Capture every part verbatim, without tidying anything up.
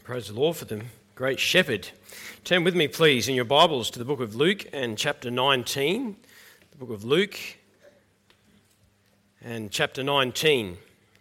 Praise the Lord for the great shepherd. Turn with me, please, in your Bibles to the book of Luke and chapter nineteen. The book of Luke and chapter nineteen.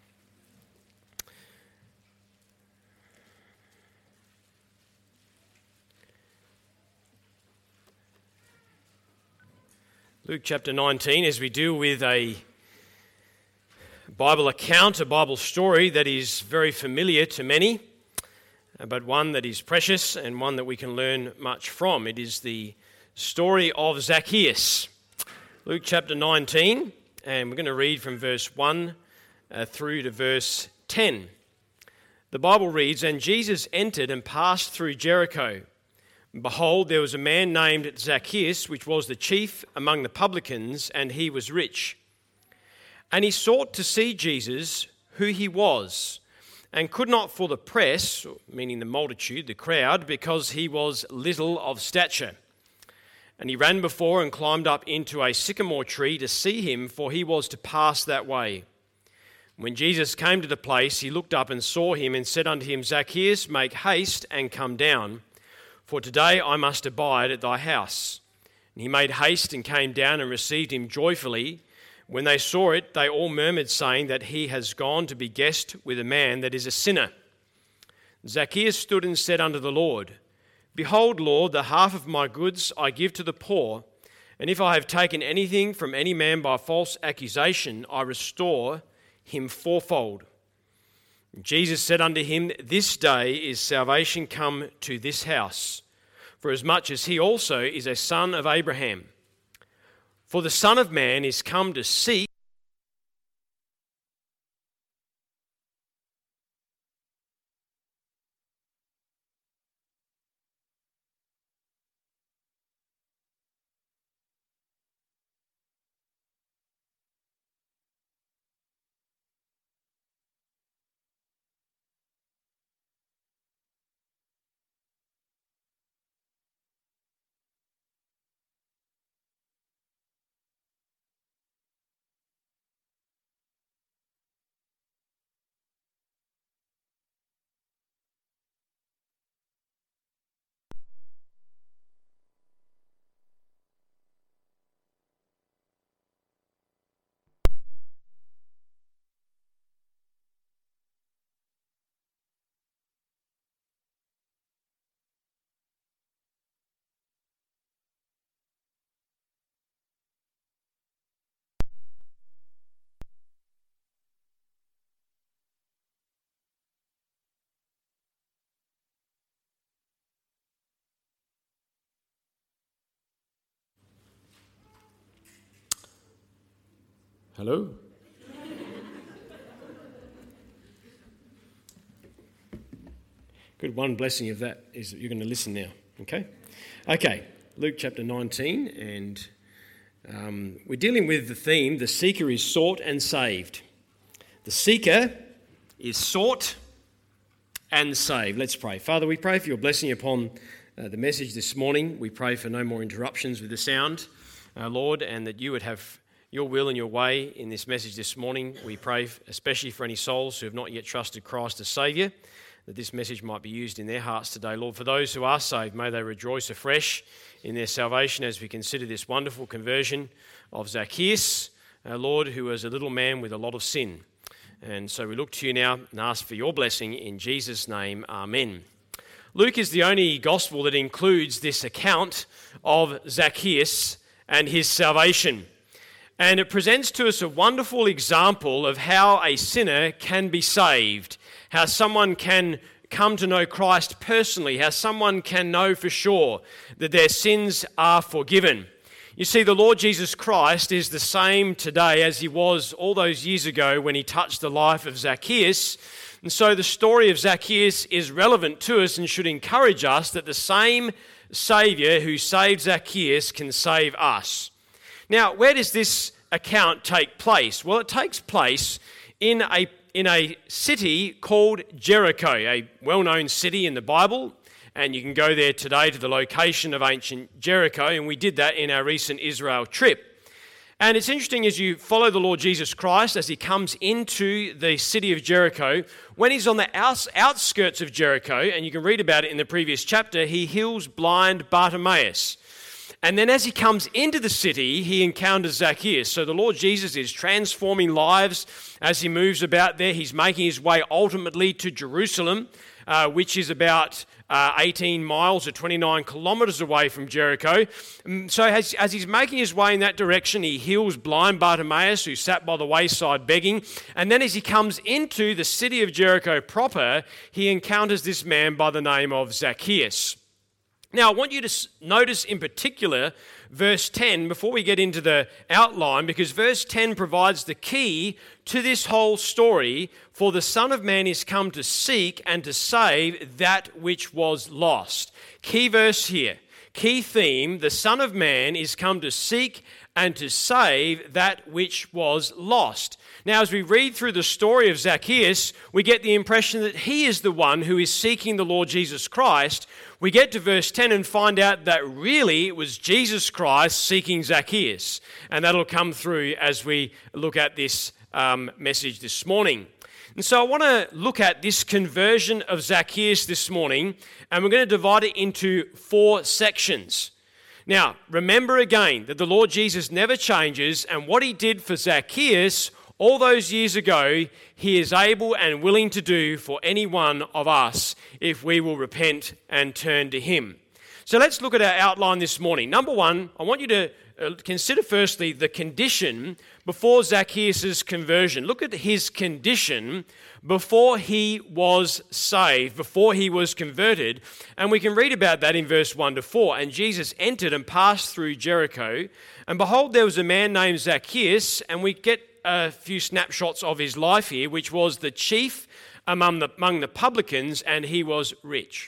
Luke chapter nineteen, as we deal with a Bible account, a Bible story that is very familiar to many, but one that is precious and one that we can learn much from. It is the story of Zacchaeus. Luke chapter nineteen, and we're going to read from verse one uh, through to verse ten. The Bible reads, "And Jesus entered and passed through Jericho. And behold, there was a man named Zacchaeus, which was the chief among the publicans, and he was rich. And he sought to see Jesus, who he was, and could not for the press," meaning the multitude, the crowd, "because he was little of stature. And he ran before and climbed up into a sycamore tree to see him, for he was to pass that way. When Jesus came to the place, he looked up and saw him and said unto him, Zacchaeus, make haste and come down, for today I must abide at thy house. And he made haste and came down and received him joyfully. When they saw it, they all murmured, saying that he has gone to be guest with a man that is a sinner. Zacchaeus stood and said unto the Lord, Behold, Lord, the half of my goods I give to the poor, and if I have taken anything from any man by false accusation, I restore him fourfold. And Jesus said unto him, This day is salvation come to this house, for as much as he also is a son of Abraham. For the Son of Man is come to seek Hello? Good. One blessing of that is that you're going to listen now, okay? Okay, Luke chapter nineteen, and um, we're dealing with the theme, the seeker is sought and saved. The seeker is sought and saved. Let's pray. Father, we pray for your blessing upon uh, the message this morning. We pray for no more interruptions with the sound, uh, Lord, and that you would have your will and your way in this message this morning. We pray especially for any souls who have not yet trusted Christ as Saviour, that this message might be used in their hearts today. Lord, for those who are saved, may they rejoice afresh in their salvation as we consider this wonderful conversion of Zacchaeus, uh, Lord, who was a little man with a lot of sin. And so we look to you now and ask for your blessing in Jesus' name. Amen. Luke is the only gospel that includes this account of Zacchaeus and his salvation. And it presents to us a wonderful example of how a sinner can be saved, how someone can come to know Christ personally, how someone can know for sure that their sins are forgiven. You see, the Lord Jesus Christ is the same today as he was all those years ago when he touched the life of Zacchaeus. And so the story of Zacchaeus is relevant to us and should encourage us that the same Saviour who saved Zacchaeus can save us. Now, where does this account take place? Well, it takes place in a in a city called Jericho, a well-known city in the Bible, and you can go there today to the location of ancient Jericho, and we did that in our recent Israel trip. And it's interesting as you follow the Lord Jesus Christ as he comes into the city of Jericho, when he's on the outs- outskirts of Jericho, and you can read about it in the previous chapter, he heals blind Bartimaeus. And then as he comes into the city, he encounters Zacchaeus. So the Lord Jesus is transforming lives as he moves about there. He's making his way ultimately to Jerusalem, uh, which is about uh, eighteen miles or twenty-nine kilometers away from Jericho. So as, as he's making his way in that direction, he heals blind Bartimaeus, who sat by the wayside begging. And then as he comes into the city of Jericho proper, he encounters this man by the name of Zacchaeus. Now, I want you to notice in particular verse ten before we get into the outline, because verse ten provides the key to this whole story. For the Son of Man is come to seek and to save that which was lost. Key verse here, key theme, the Son of Man is come to seek and to save that which was lost. Now, as we read through the story of Zacchaeus, we get the impression that he is the one who is seeking the Lord Jesus Christ. We get to verse ten and find out that really it was Jesus Christ seeking Zacchaeus. And that'll come through as we look at this um, message this morning. And so I want to look at this conversion of Zacchaeus this morning, and we're going to divide it into four sections. Now, remember again that the Lord Jesus never changes, and what he did for Zacchaeus all those years ago, he is able and willing to do for any one of us if we will repent and turn to him. So let's look at our outline this morning. Number one, I want you to consider firstly the condition before Zacchaeus' conversion. Look at his condition before he was saved, before he was converted. And we can read about that in verse one to four. And Jesus entered and passed through Jericho. And behold, there was a man named Zacchaeus, and we get a few snapshots of his life here, which was the chief among the, among the publicans, and he was rich.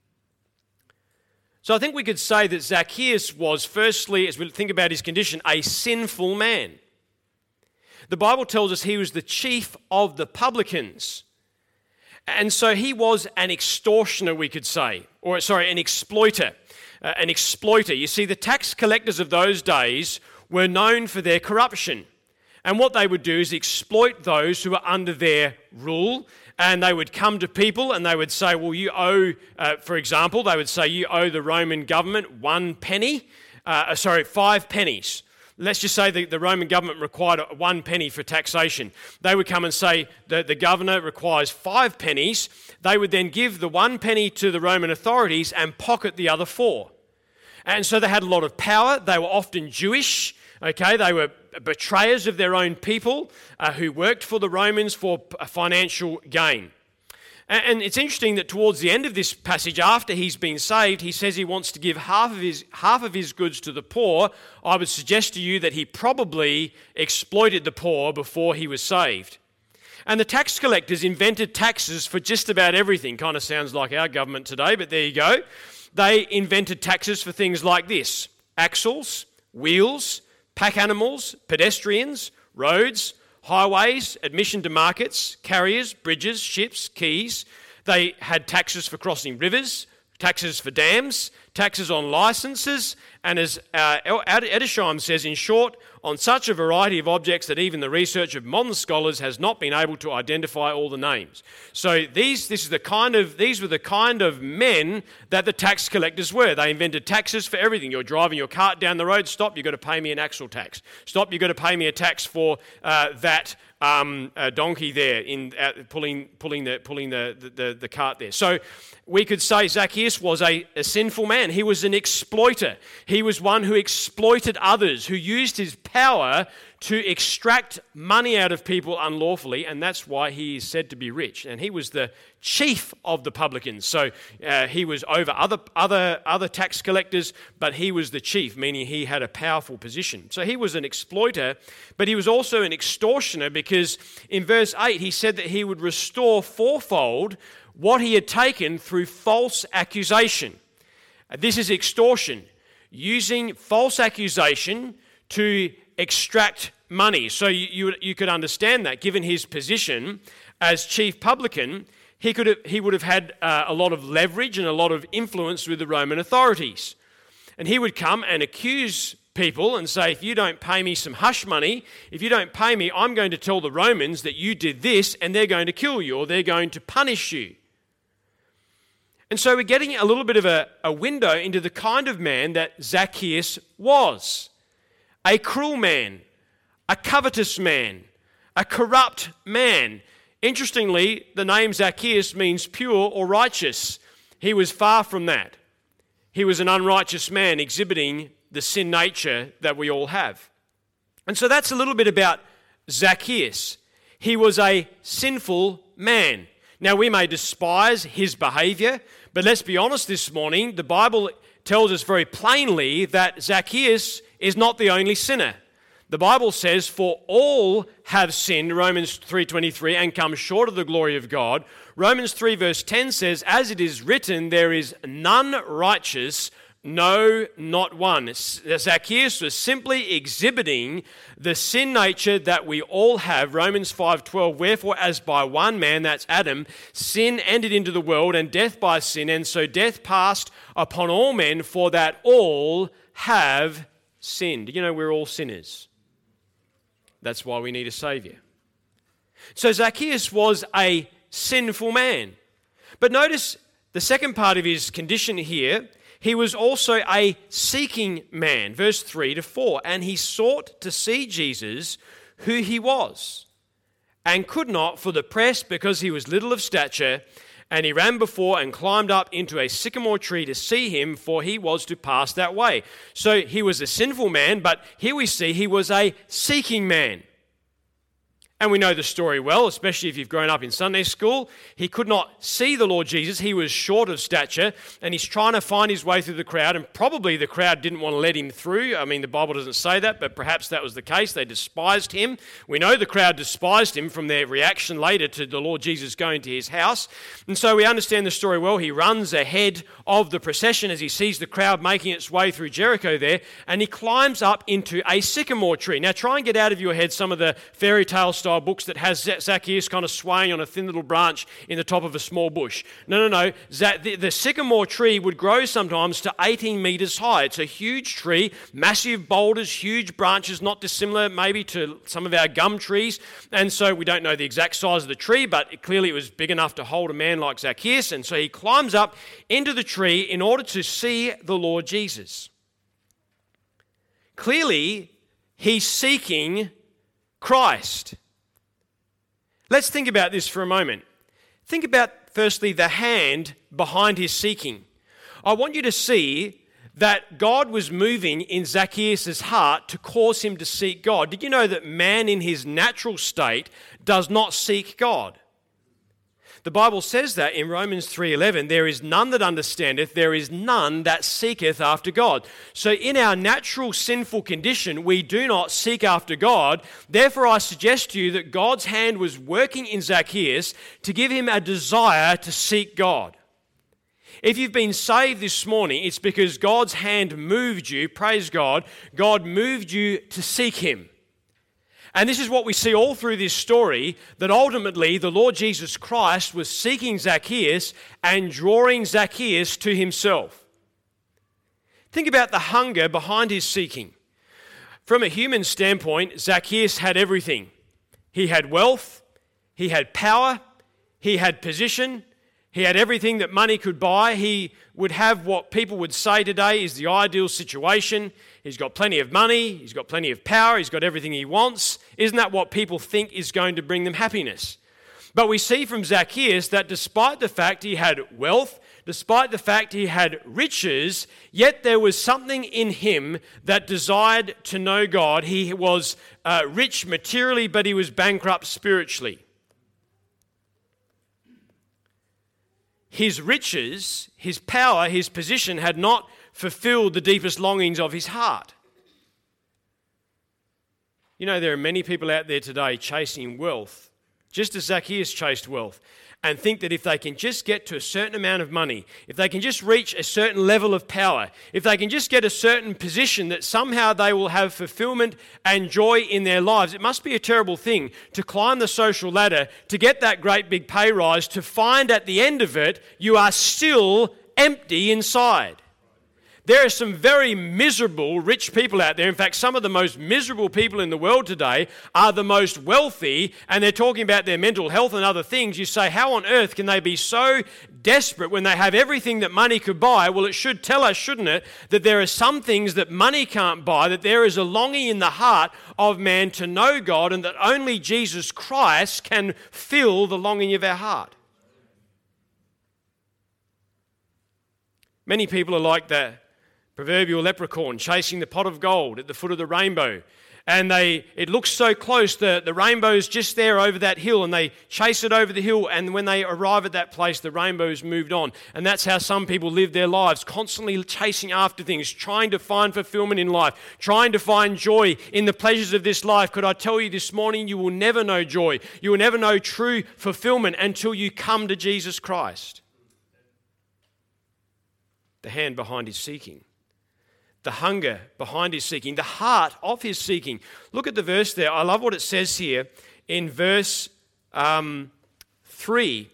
So I think we could say that Zacchaeus was, firstly, as we think about his condition, a sinful man. The Bible tells us he was the chief of the publicans. And so he was an extortioner, we could say, or sorry, an exploiter. Uh, an exploiter. You see, the tax collectors of those days were known for their corruption. And what they would do is exploit those who were under their rule. And they would come to people and they would say, well, you owe, uh, for example, they would say you owe the Roman government one penny, uh, sorry, five pennies. Let's just say the, the Roman government required one penny for taxation. They would come and say that the governor requires five pennies. They would then give the one penny to the Roman authorities and pocket the other four. And so they had a lot of power. They were often Jewish. Okay, they were betrayers of their own people uh, who worked for the Romans for financial gain. And, and it's interesting that towards the end of this passage, after he's been saved, he says he wants to give half of his half of his goods to the poor. I would suggest to you that he probably exploited the poor before he was saved. And the tax collectors invented taxes for just about everything. Kind of sounds like our government today, but there you go. They invented taxes for things like this: axles, wheels, pack animals, pedestrians, roads, highways, admission to markets, carriers, bridges, ships, quays. They had taxes for crossing rivers, taxes for dams, taxes on licenses, and as uh, Edersheim says, in short, on such a variety of objects that even the research of modern scholars has not been able to identify all the names. So these, this is the kind of, these were the kind of men that the tax collectors were. They invented taxes for everything. You're driving your cart down the road, stop, you've got to pay me an axle tax. Stop, you've got to pay me a tax for uh, that um, uh, donkey there in uh, pulling pulling the pulling the, the, the cart there. So we could say Zacchaeus was a, a sinful man. He was an exploiter. He was one who exploited others, who used his power to extract money out of people unlawfully, and that's why he is said to be rich. And he was the chief of the publicans. So uh, he was over other, other, other tax collectors, but he was the chief, meaning he had a powerful position. So he was an exploiter, but he was also an extortioner, because in verse eight he said that he would restore fourfold what he had taken through false accusation. Uh, this is extortion, using false accusation to extract money. So you, you you could understand that, given his position as chief publican, he could have, he would have had uh, a lot of leverage and a lot of influence with the Roman authorities. And he would come and accuse people and say, if you don't pay me some hush money, if you don't pay me, I'm going to tell the Romans that you did this and they're going to kill you or they're going to punish you. And so we're getting a little bit of a, a window into the kind of man that Zacchaeus was. A cruel man, a covetous man, a corrupt man. Interestingly, the name Zacchaeus means pure or righteous. He was far from that. He was an unrighteous man exhibiting the sin nature that we all have. And so that's a little bit about Zacchaeus. He was a sinful man. Now, we may despise his behavior, but let's be honest this morning, the Bible tells us very plainly that Zacchaeus is not the only sinner. The Bible says, for all have sinned, Romans three twenty-three, and come short of the glory of God. Romans three verse ten says, as it is written, there is none righteous, no, not one. Zacchaeus was simply exhibiting the sin nature that we all have. Romans five twelve, wherefore as by one man, that's Adam, sin entered into the world, and death by sin, and so death passed upon all men, for that all have sinned. You know, we're all sinners. That's why we need a Saviour. So Zacchaeus was a sinful man. But notice the second part of his condition here. He was also a seeking man, verse three to four, and he sought to see Jesus, who he was, and could not for the press, because he was little of stature, and he ran before and climbed up into a sycamore tree to see him, for he was to pass that way. So he was a sinful man, but here we see he was a seeking man. And we know the story well, especially if you've grown up in Sunday school. He could not see the Lord Jesus. He was short of stature, and he's trying to find his way through the crowd, and probably the crowd didn't want to let him through. I mean, the Bible doesn't say that, but perhaps that was the case. They despised him. We know the crowd despised him from their reaction later to the Lord Jesus going to his house. And so we understand the story well. He runs ahead of the procession as he sees the crowd making its way through Jericho there, and he climbs up into a sycamore tree. Now, try and get out of your head some of the fairy tale style books that has Zacchaeus kind of swaying on a thin little branch in the top of a small bush. No, no, no. The, the sycamore tree would grow sometimes to eighteen meters high. It's a huge tree, massive boulders, huge branches, not dissimilar maybe to some of our gum trees. And so we don't know the exact size of the tree, but it, clearly it was big enough to hold a man like Zacchaeus. And so he climbs up into the tree in order to see the Lord Jesus. Clearly, he's seeking Christ. Let's think about this for a moment. Think about, firstly, the hand behind his seeking. I want you to see that God was moving in Zacchaeus' heart to cause him to seek God. Did you know that man in his natural state does not seek God? The Bible says that in Romans three eleven, there is none that understandeth, there is none that seeketh after God. So in our natural sinful condition, we do not seek after God. Therefore, I suggest to you that God's hand was working in Zacchaeus to give him a desire to seek God. If you've been saved this morning, it's because God's hand moved you, praise God, God moved you to seek him. And this is what we see all through this story, that ultimately the Lord Jesus Christ was seeking Zacchaeus and drawing Zacchaeus to himself. Think about the hunger behind his seeking. From a human standpoint, Zacchaeus had everything. He had wealth, he had power, he had position, he had everything that money could buy. He would have what people would say today is the ideal situation. He's got plenty of money, he's got plenty of power, he's got everything he wants. Isn't that what people think is going to bring them happiness? But we see from Zacchaeus that despite the fact he had wealth, despite the fact he had riches, yet there was something in him that desired to know God. He was uh, rich materially, but he was bankrupt spiritually. His riches, his power, his position had not fulfilled the deepest longings of his heart. You know, there are many people out there today chasing wealth, just as Zacchaeus chased wealth, and think that if they can just get to a certain amount of money, if they can just reach a certain level of power, if they can just get a certain position, that somehow they will have fulfillment and joy in their lives. It must be a terrible thing to climb the social ladder, to get that great big pay rise, to find at the end of it you are still empty inside. There are some very miserable rich people out there. In fact, some of the most miserable people in the world today are the most wealthy, and they're talking about their mental health and other things. You say, how on earth can they be so desperate when they have everything that money could buy? Well, it should tell us, shouldn't it, that there are some things that money can't buy, that there is a longing in the heart of man to know God, and that only Jesus Christ can fill the longing of our heart. Many people are like the proverbial leprechaun chasing the pot of gold at the foot of the rainbow. And they, it looks so close, the, the rainbow's just there over that hill, and they chase it over the hill, and when they arrive at that place, the rainbow's moved on. And that's how some people live their lives, constantly chasing after things, trying to find fulfillment in life, trying to find joy in the pleasures of this life. Could I tell you this morning, you will never know joy. You will never know true fulfillment until you come to Jesus Christ. The hand behind his seeking. The hunger behind his seeking, the heart of his seeking. Look at the verse there. I love what it says here in verse um, three.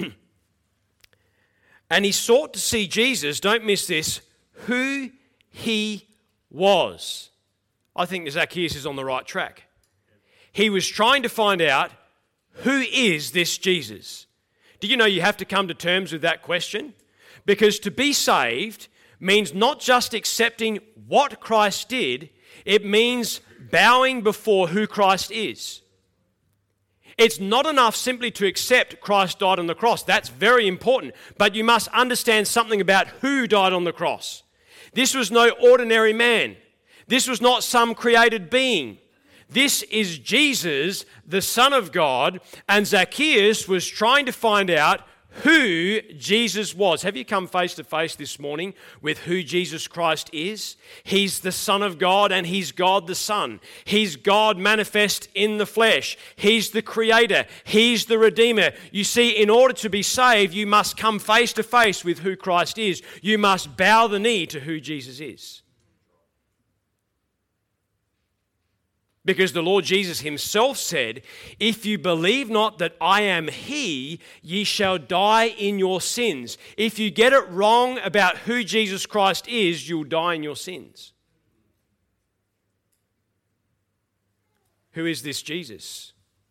And he sought to see Jesus, don't miss this, who he was. I think Zacchaeus is on the right track. He was trying to find out, who is this Jesus? Do you know you have to come to terms with that question? Because to be saved means not just accepting what Christ did, it means bowing before who Christ is. It's not enough simply to accept Christ died on the cross. That's very important. But you must understand something about who died on the cross. This was no ordinary man. This was not some created being. This is Jesus, the Son of God, and Zacchaeus was trying to find out who Jesus was. Have you come face to face this morning with who Jesus Christ is? He's the Son of God, and he's God the Son. He's God manifest in the flesh. He's the Creator. He's the Redeemer. You see, in order to be saved, you must come face to face with who Christ is. You must bow the knee to who Jesus is. Because the Lord Jesus himself said, if you believe not that I am he, ye shall die in your sins. If you get it wrong about who Jesus Christ is, you'll die in your sins. Who is this Jesus?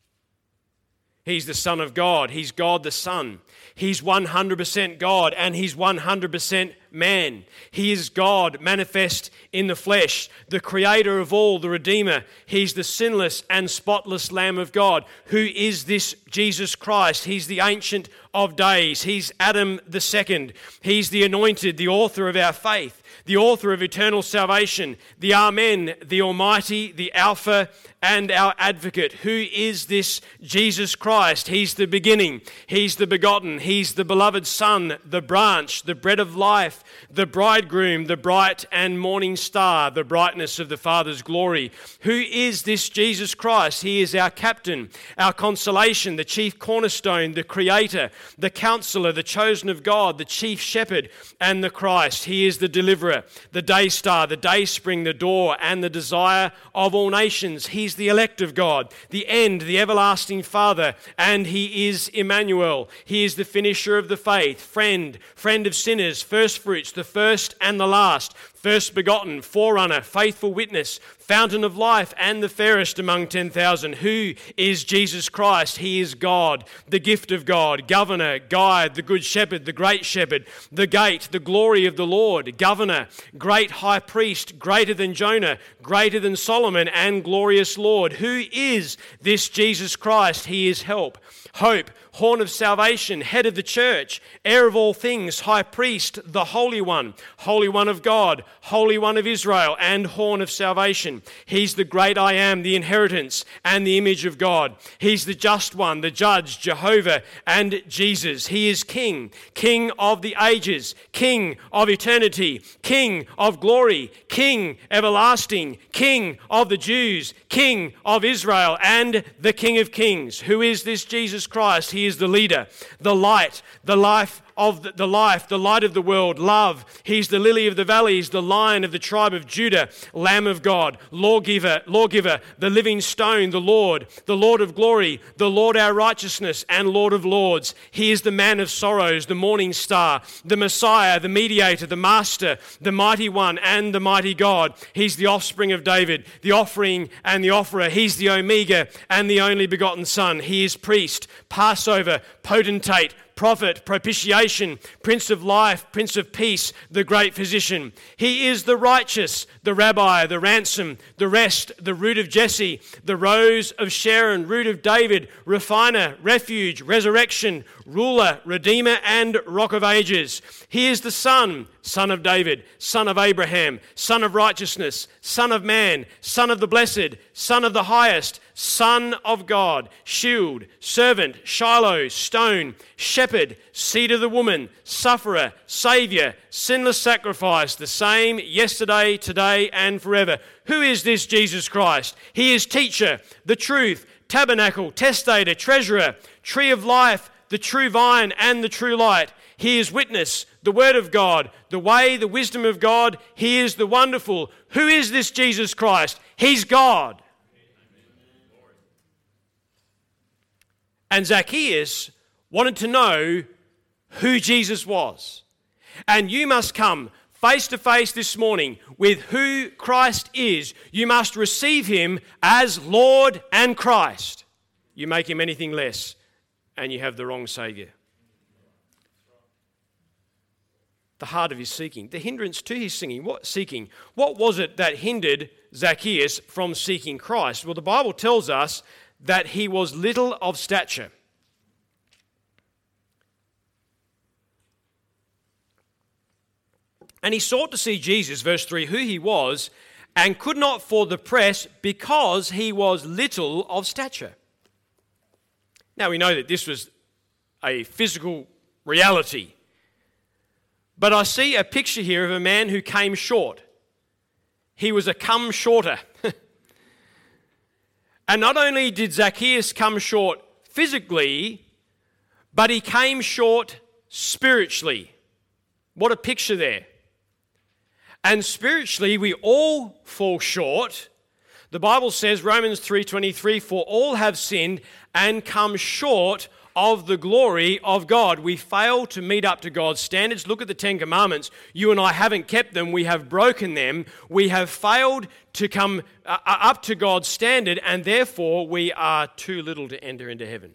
He's the Son of God. He's God the Son. He's one hundred percent God, and he's one hundred percent man. He is God manifest in the flesh, the Creator of all, the Redeemer. He's the sinless and spotless Lamb of God. Who is this Jesus Christ? He's the Ancient of Days. He's Adam the Second. He's the Anointed, the author of our faith, the author of eternal salvation, the Amen, the Almighty, the Alpha, and our Advocate. Who is this Jesus Christ? He's the beginning. He's the begotten. He's the beloved Son, the branch, the bread of life, the bridegroom, the bright and morning star, the brightness of the Father's glory. Who is this Jesus Christ? He is our captain, our consolation, the chief cornerstone, the creator, the counselor, the chosen of God, the chief shepherd, and the Christ. He is the deliverer, the day star, the day spring, the door, and the desire of all nations. He's the elect of God, the end, the everlasting Father, and he is Emmanuel. He is the finisher of the faith, friend, friend of sinners, first fruits, the first and the last, first begotten, forerunner, faithful witness, fountain of life, and the fairest among ten thousand. Who is Jesus Christ? He is God, the gift of God, governor, guide, the good shepherd, the great shepherd, the gate, the glory of the Lord, governor, great high priest, greater than Jonah, greater than Solomon, and glorious Lord. Who is this Jesus Christ? He is help, hope, horn of salvation, head of the church, heir of all things, high priest, the Holy One, Holy One of God, Holy One of Israel, and horn of salvation. He's the great I am, the inheritance and the image of God. He's the just one, the judge, Jehovah, and Jesus. He is King, King of the ages, King of eternity, King of glory, King everlasting, King of the Jews, King of Israel, and the King of kings. Who is this Jesus Christ? He is the leader, the light, the life of the life, the light of the world, love. He's the lily of the valleys, the lion of the tribe of Judah, Lamb of God, lawgiver, lawgiver, the living stone, the Lord, the Lord of glory, the Lord our righteousness, and Lord of lords. He is the man of sorrows, the morning star, the Messiah, the mediator, the master, the mighty one, and the mighty God. He's the offspring of David, the offering and the offerer. He's the Omega and the only begotten Son. He is priest, Passover, potentate, prophet, propitiation, Prince of life, Prince of peace, the great physician. He is the righteous, the rabbi, the ransom, the rest, the root of Jesse, the rose of Sharon, root of David, refiner, refuge, resurrection, ruler, redeemer, and rock of ages. He is the Son, Son of David, Son of Abraham, Son of righteousness, Son of man, Son of the blessed, Son of the highest, Son of God, shield, servant, Shiloh, stone, shepherd, seed of the woman, sufferer, saviour, sinless sacrifice, the same yesterday, today, and forever. Who is this Jesus Christ? He is teacher, the truth, tabernacle, testator, treasurer, tree of life, the true vine, and the true light. He is witness, the word of God, the way, the wisdom of God. He is the wonderful. Who is this Jesus Christ? He's God. And Zacchaeus wanted to know who Jesus was. And you must come face to face this morning with who Christ is. You must receive him as Lord and Christ. You make him anything less, and you have the wrong Saviour. The heart of his seeking, the hindrance to his singing, what seeking? What was it that hindered Zacchaeus from seeking Christ? Well, the Bible tells us that he was little of stature. And he sought to see Jesus, verse three, who he was, and could not for the press because he was little of stature. Now we know that this was a physical reality. But I see a picture here of a man who came short. He was a come shorter. And not only did Zacchaeus come short physically, but he came short spiritually. What a picture there. And spiritually, we all fall short. The Bible says, Romans three twenty-three, for all have sinned and come short of the glory of God. We fail to meet up to God's standards. Look at the Ten Commandments. You and I haven't kept them. We have broken them. We have failed to come uh, up to God's standard, and therefore we are too little to enter into heaven.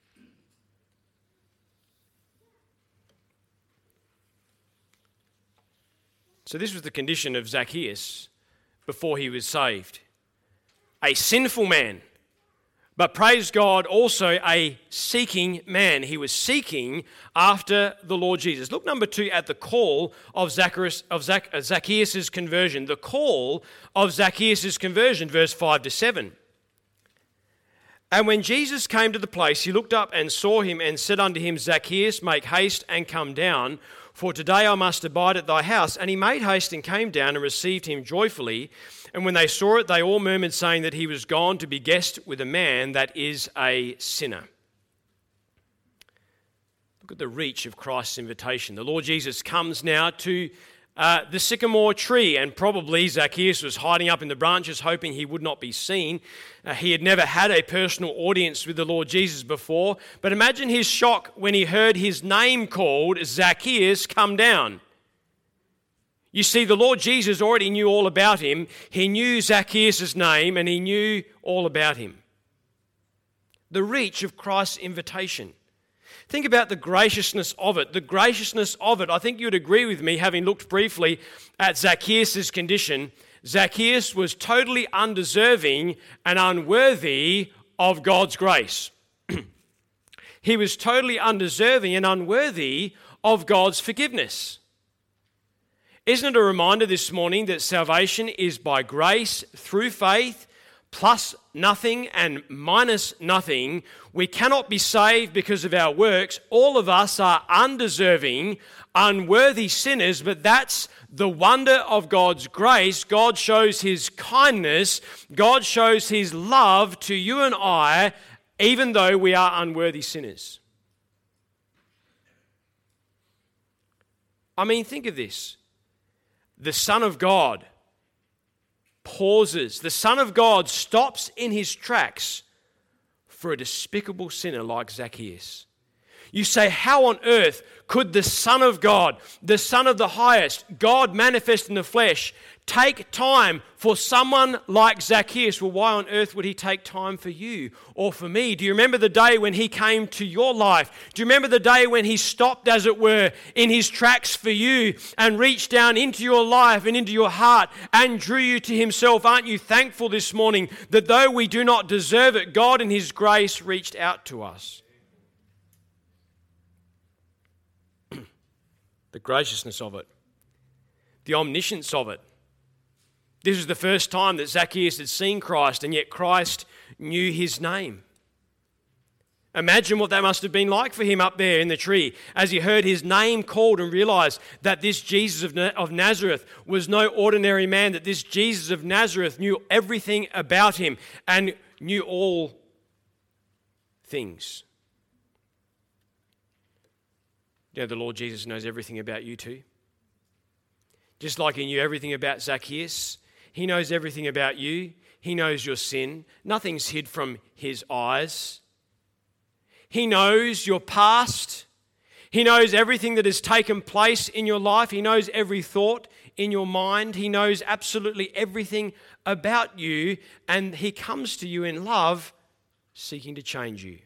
So this was the condition of Zacchaeus before he was saved. A sinful man. But praise God, also a seeking man. He was seeking after the Lord Jesus. Look, number two, at the call of Zacchaeus, of Zac, uh, Zacchaeus' conversion. The call of Zacchaeus' conversion, verse five to seven. And when Jesus came to the place, he looked up and saw him and said unto him, Zacchaeus, make haste and come down, for today I must abide at thy house. And he made haste and came down and received him joyfully. And when they saw it, they all murmured, saying that he was gone to be guest with a man that is a sinner. Look at the reach of Christ's invitation. The Lord Jesus comes now to uh, the sycamore tree, and probably Zacchaeus was hiding up in the branches, hoping he would not be seen. Uh, he had never had a personal audience with the Lord Jesus before, but imagine his shock when he heard his name called, Zacchaeus, come down. You see, the Lord Jesus already knew all about him. He knew Zacchaeus' name, and he knew all about him. The reach of Christ's invitation. Think about the graciousness of it. The graciousness of it, I think you would agree with me, having looked briefly at Zacchaeus' condition. Zacchaeus was totally undeserving and unworthy of God's grace. He was totally undeserving and unworthy of God's forgiveness. Isn't it a reminder this morning that salvation is by grace through faith, plus nothing and minus nothing? We cannot be saved because of our works. All of us are undeserving, unworthy sinners, but that's the wonder of God's grace. God shows his kindness. God shows his love to you and I, even though we are unworthy sinners. I mean, think of this. The Son of God pauses. The Son of God stops in his tracks for a despicable sinner like Zacchaeus. You say, how on earth could the Son of God, the Son of the highest, God manifest in the flesh, take time for someone like Zacchaeus? Well, why on earth would he take time for you or for me? Do you remember the day when he came to your life? Do you remember the day when he stopped, as it were, in his tracks for you and reached down into your life and into your heart and drew you to himself? Aren't you thankful this morning that though we do not deserve it, God in his grace reached out to us? The graciousness of it, the omniscience of it. This was the first time that Zacchaeus had seen Christ, and yet Christ knew his name. Imagine what that must have been like for him up there in the tree as he heard his name called and realized that this Jesus of Nazareth was no ordinary man, that this Jesus of Nazareth knew everything about him and knew all things. You know, the Lord Jesus knows everything about you too. Just like he knew everything about Zacchaeus, he knows everything about you. He knows your sin. Nothing's hid from his eyes. He knows your past. He knows everything that has taken place in your life. He knows every thought in your mind. He knows absolutely everything about you, and he comes to you in love, seeking to change you.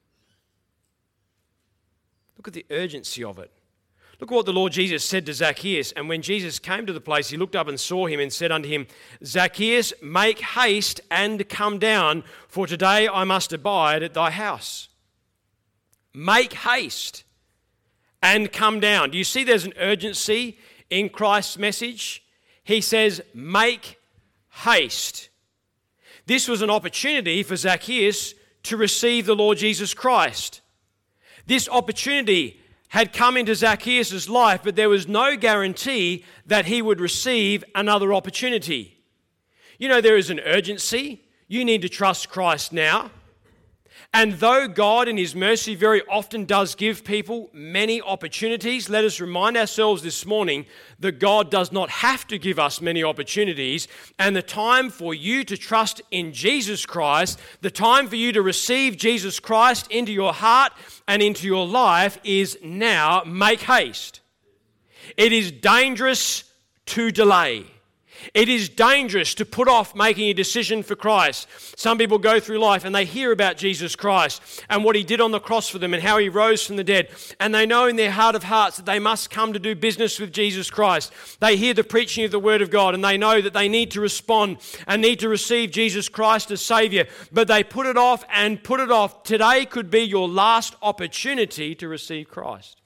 Look at the urgency of it. Look at what the Lord Jesus said to Zacchaeus. And when Jesus came to the place, he looked up and saw him and said unto him, Zacchaeus, make haste and come down, for today I must abide at thy house. Make haste and come down. Do you see there's an urgency in Christ's message? He says, make haste. This was an opportunity for Zacchaeus to receive the Lord Jesus Christ. This opportunity had come into Zacchaeus' life, but there was no guarantee that he would receive another opportunity. You know, there is an urgency. You need to trust Christ now. And though God in his mercy very often does give people many opportunities, let us remind ourselves this morning that God does not have to give us many opportunities. And the time for you to trust in Jesus Christ, the time for you to receive Jesus Christ into your heart and into your life is now. Make haste. It is dangerous to delay. It is dangerous to put off making a decision for Christ. Some people go through life and they hear about Jesus Christ and what he did on the cross for them and how he rose from the dead. And they know in their heart of hearts that they must come to do business with Jesus Christ. They hear the preaching of the Word of God and they know that they need to respond and need to receive Jesus Christ as Savior. But they put it off and put it off. Today could be your last opportunity to receive Christ.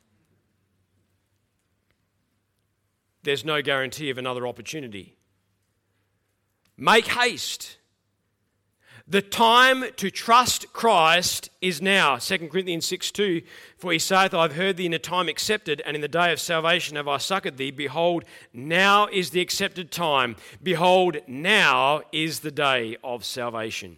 There's no guarantee of another opportunity. Make haste. The time to trust Christ is now. Second Corinthians six two, for he saith, I have heard thee in a time accepted, and in the day of salvation have I succoured thee. Behold, now is the accepted time. Behold, now is the day of salvation.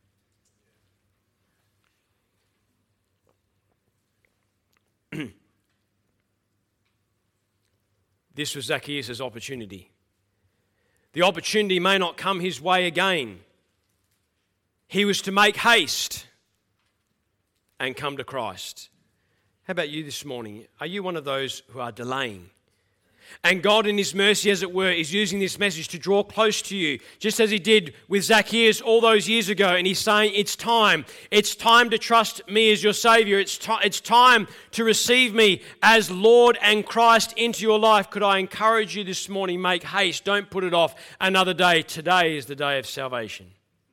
This was Zacchaeus' opportunity. The opportunity may not come his way again. He was to make haste and come to Christ. How about you this morning? Are you one of those who are delaying? And God in his mercy, as it were, is using this message to draw close to you, just as he did with Zacchaeus all those years ago. And he's saying, it's time. It's time to trust me as your Savior. It's, t- it's time to receive me as Lord and Christ into your life. Could I encourage you this morning, make haste. Don't put it off another day. Today is the day of salvation.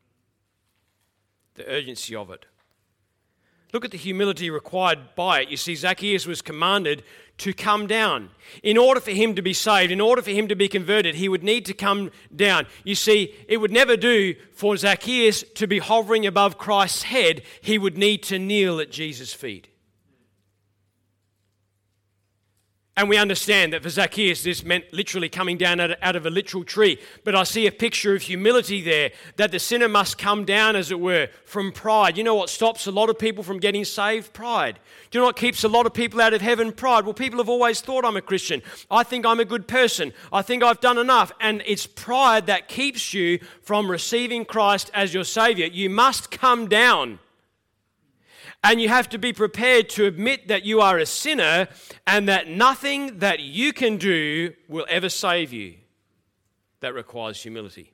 The urgency of it. Look at the humility required by it. You see, Zacchaeus was commanded to come down. In order for him to be saved, in order for him to be converted, he would need to come down. You see, it would never do for Zacchaeus to be hovering above Christ's head. He would need to kneel at Jesus' feet. And we understand that for Zacchaeus, this meant literally coming down out of, out of a literal tree. But I see a picture of humility there, that the sinner must come down, as it were, from pride. You know what stops a lot of people from getting saved? Pride. Do you know what keeps a lot of people out of heaven? Pride. Well, people have always thought I'm a Christian. I think I'm a good person. I think I've done enough. And it's pride that keeps you from receiving Christ as your Saviour. You must come down. And you have to be prepared to admit that you are a sinner and that nothing that you can do will ever save you. That requires humility.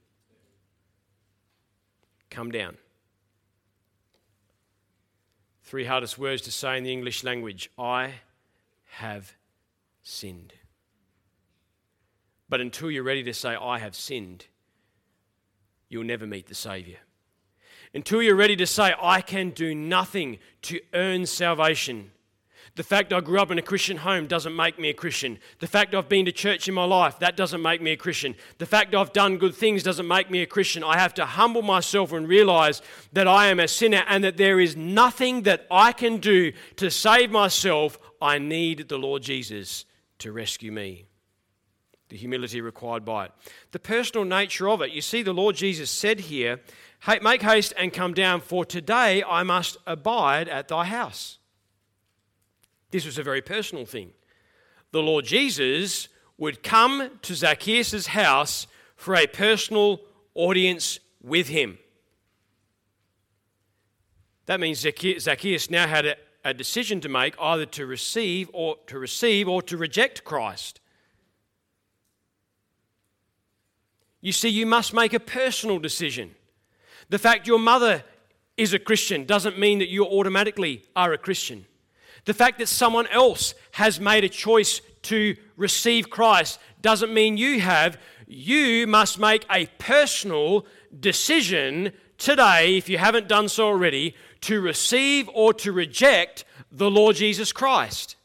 Come down. Three hardest words to say in the English language. I have sinned. But until you're ready to say, I have sinned, you'll never meet the Saviour. Until you're ready to say, I can do nothing to earn salvation. The fact I grew up in a Christian home doesn't make me a Christian. The fact I've been to church in my life, that doesn't make me a Christian. The fact I've done good things doesn't make me a Christian. I have to humble myself and realize that I am a sinner and that there is nothing that I can do to save myself. I need the Lord Jesus to rescue me. The humility required by it. The personal nature of it. You see, the Lord Jesus said here, hey, make haste and come down, for today I must abide at thy house. This was a very personal thing. The Lord Jesus would come to Zacchaeus' house for a personal audience with him. That means Zacchaeus now had a, a decision to make, either to receive or to receive or to reject Christ. You see, you must make a personal decision. The fact your mother is a Christian doesn't mean that you automatically are a Christian. The fact that someone else has made a choice to receive Christ doesn't mean you have. You must make a personal decision today, if you haven't done so already, to receive or to reject the Lord Jesus Christ.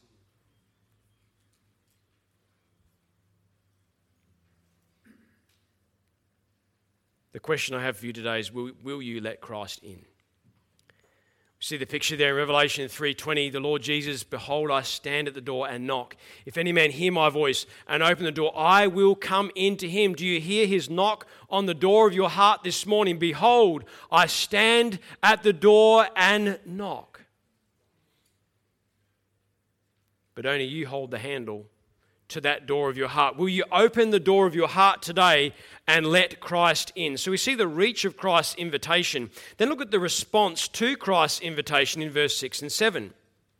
The question I have for you today is, will, will you let Christ in? We see the picture there in Revelation three twenty, the Lord Jesus, behold, I stand at the door and knock. If any man hear my voice and open the door, I will come into him. Do you hear his knock on the door of your heart this morning? Behold, I stand at the door and knock. But only you hold the handle to that door of your heart. Will you open the door of your heart today and let Christ in? So we see the reach of Christ's invitation. Then look at the response to Christ's invitation in verse six and seven.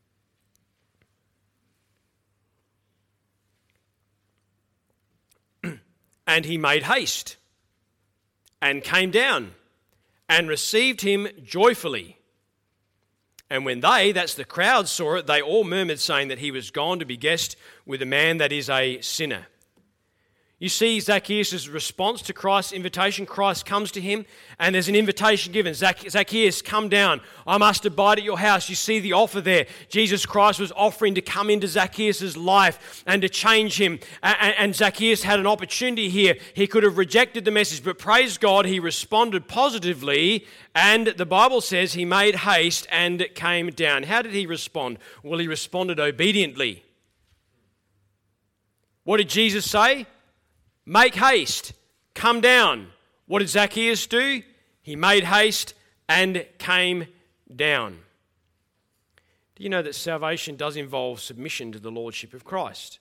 And he made haste and came down and received him joyfully. And when they, that's the crowd, saw it, they all murmured, saying that he was gone to be guest with a man that is a sinner. You see Zacchaeus' response to Christ's invitation. Christ comes to him and there's an invitation given. Zacchaeus, come down. I must abide at your house. You see the offer there. Jesus Christ was offering to come into Zacchaeus' life and to change him. And Zacchaeus had an opportunity here. He could have rejected the message, but praise God, he responded positively. And the Bible says he made haste and came down. How did he respond? Well, he responded obediently. What did Jesus say? Make haste, come down. What did Zacchaeus do? He made haste and came down. Do you know that salvation does involve submission to the lordship of Christ?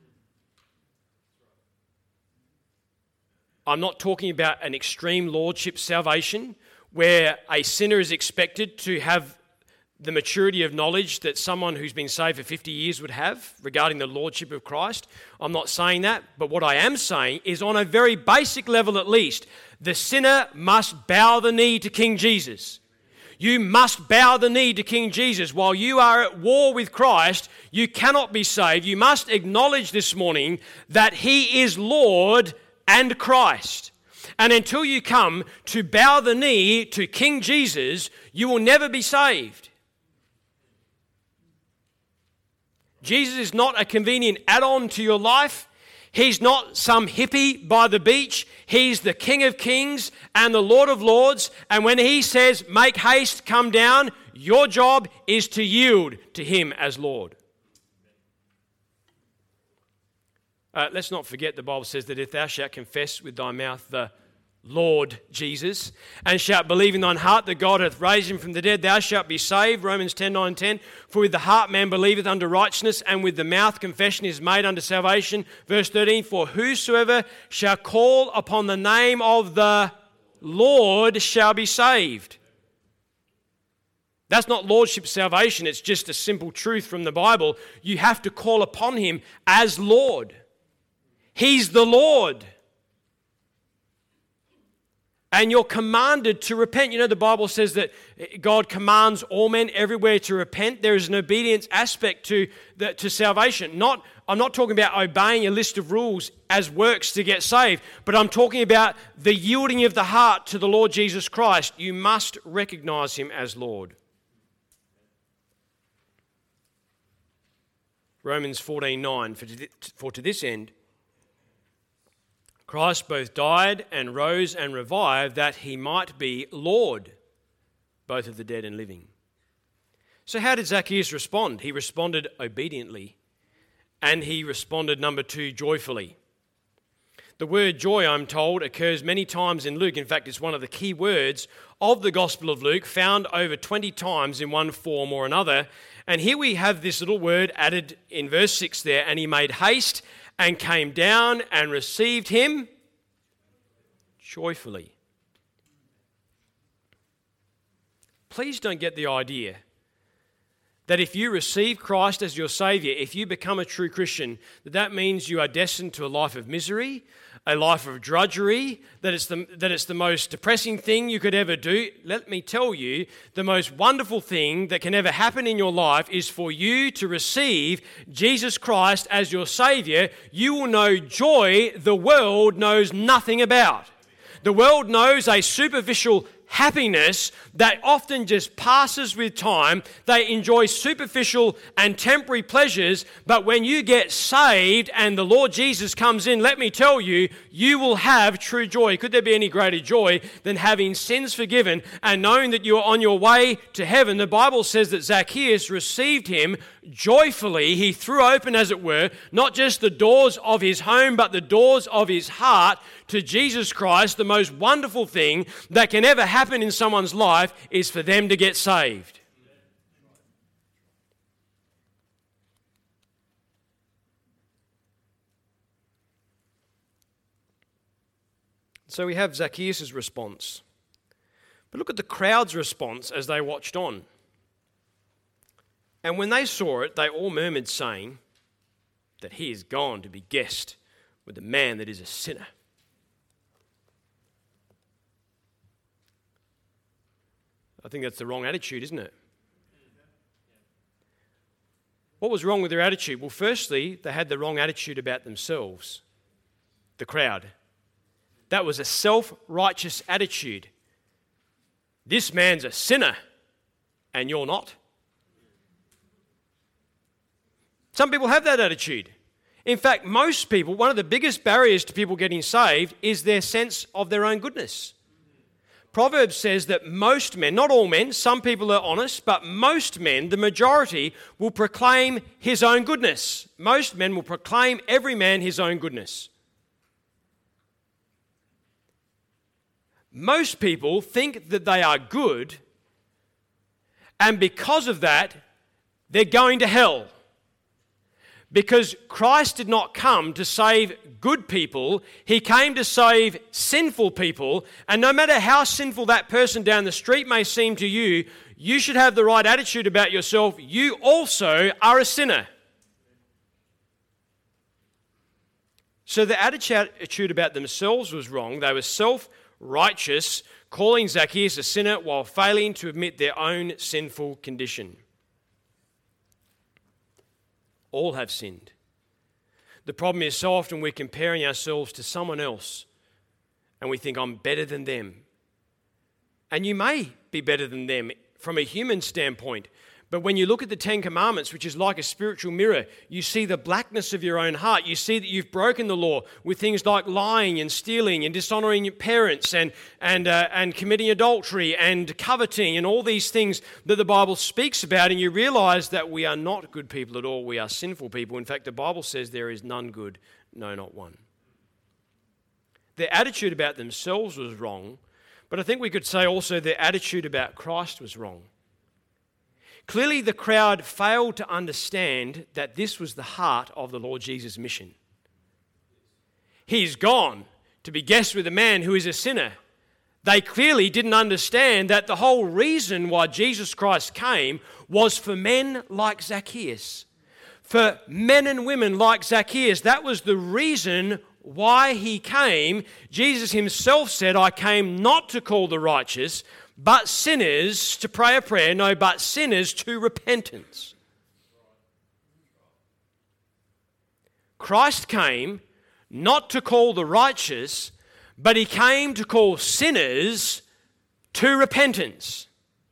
I'm not talking about an extreme lordship salvation where a sinner is expected to have the maturity of knowledge that someone who's been saved for fifty years would have regarding the lordship of Christ. I'm not saying that, but what I am saying is, on a very basic level at least, the sinner must bow the knee to King Jesus. You must bow the knee to King Jesus. While you are at war with Christ, you cannot be saved. You must acknowledge this morning that he is Lord and Christ. And until you come to bow the knee to King Jesus, you will never be saved. Jesus is not a convenient add-on to your life. He's not some hippie by the beach. He's the King of Kings and the Lord of Lords. And when he says, make haste, come down, your job is to yield to him as Lord. Uh, let's not forget the Bible says that if thou shalt confess with thy mouth the Lord Jesus, and shalt believe in thine heart that God hath raised him from the dead, thou shalt be saved. Romans ten, nine, ten. For with the heart man believeth unto righteousness, and with the mouth confession is made unto salvation. Verse thirteen, for whosoever shall call upon the name of the Lord shall be saved. That's not lordship salvation, it's just a simple truth from the Bible. You have to call upon him as Lord. He's the Lord. And you're commanded to repent. You know, the Bible says that God commands all men everywhere to repent. There is an obedience aspect to, the, to salvation. Not, I'm not talking about obeying a list of rules as works to get saved, but I'm talking about the yielding of the heart to the Lord Jesus Christ. You must recognize him as Lord. Romans fourteen, nine, for to, for to this end, Christ both died and rose and revived that he might be Lord, both of the dead and living. So how did Zacchaeus respond? He responded obediently, and he responded, number two, joyfully. The word joy, I'm told, occurs many times in Luke. In fact, it's one of the key words of the Gospel of Luke, found over twenty times in one form or another. And here we have this little word added in verse six there, and he made haste and came down and received him joyfully. Please don't get the idea that if you receive Christ as your Saviour, if you become a true Christian, that that means you are destined to a life of misery, a life of drudgery, that it's the, that it's the most depressing thing you could ever do. Let me tell you, the most wonderful thing that can ever happen in your life is for you to receive Jesus Christ as your Saviour. You will know joy the world knows nothing about. The world knows a superficial happiness that often just passes with time. They enjoy superficial and temporary pleasures, but when you get saved and the Lord Jesus comes in, let me tell you, you will have true joy. Could there be any greater joy than having sins forgiven and knowing that you are on your way to heaven? The Bible says that Zacchaeus received him joyfully. He threw open, as it were, not just the doors of his home, but the doors of his heart to Jesus Christ. The most wonderful thing that can ever happen in someone's life is for them to get saved. So we have Zacchaeus' response. But look at the crowd's response as they watched on. And when they saw it, they all murmured, saying that he is gone to be guest with a man that is a sinner. I think that's the wrong attitude, isn't it? What was wrong with their attitude? Well, firstly, they had the wrong attitude about themselves, the crowd. That was a self-righteous attitude. This man's a sinner, and you're not. Some people have that attitude. In fact, most people, one of the biggest barriers to people getting saved is their sense of their own goodness. Proverbs says that most men, not all men, some people are honest, but most men, the majority, will proclaim his own goodness. Most men will proclaim every man his own goodness. Most people think that they are good, and because of that, they're going to hell. Because Christ did not come to save good people, he came to save sinful people, and no matter how sinful that person down the street may seem to you, you should have the right attitude about yourself. You also are a sinner. So the attitude about themselves was wrong. They were self-righteous, calling Zacchaeus a sinner while failing to admit their own sinful condition. All have sinned. The problem is so often we're comparing ourselves to someone else and we think, I'm better than them. And you may be better than them from a human standpoint, But when you look at the Ten Commandments, which is like a spiritual mirror, you see the blackness of your own heart. You see that you've broken the law with things like lying and stealing and dishonoring your parents and, and, uh, and committing adultery and coveting and all these things that the Bible speaks about. And you realize that we are not good people at all. We are sinful people. In fact, the Bible says there is none good, no, not one. Their attitude about themselves was wrong, but I think we could say also their attitude about Christ was wrong. Clearly, the crowd failed to understand that this was the heart of the Lord Jesus' mission. He's gone to be guest with a man who is a sinner. They clearly didn't understand that the whole reason why Jesus Christ came was for men like Zacchaeus. For men and women like Zacchaeus, that was the reason why he came. Jesus himself said, I came not to call the righteous, but sinners to pray a prayer, no, but sinners to repentance. Christ came not to call the righteous, but he came to call sinners to repentance.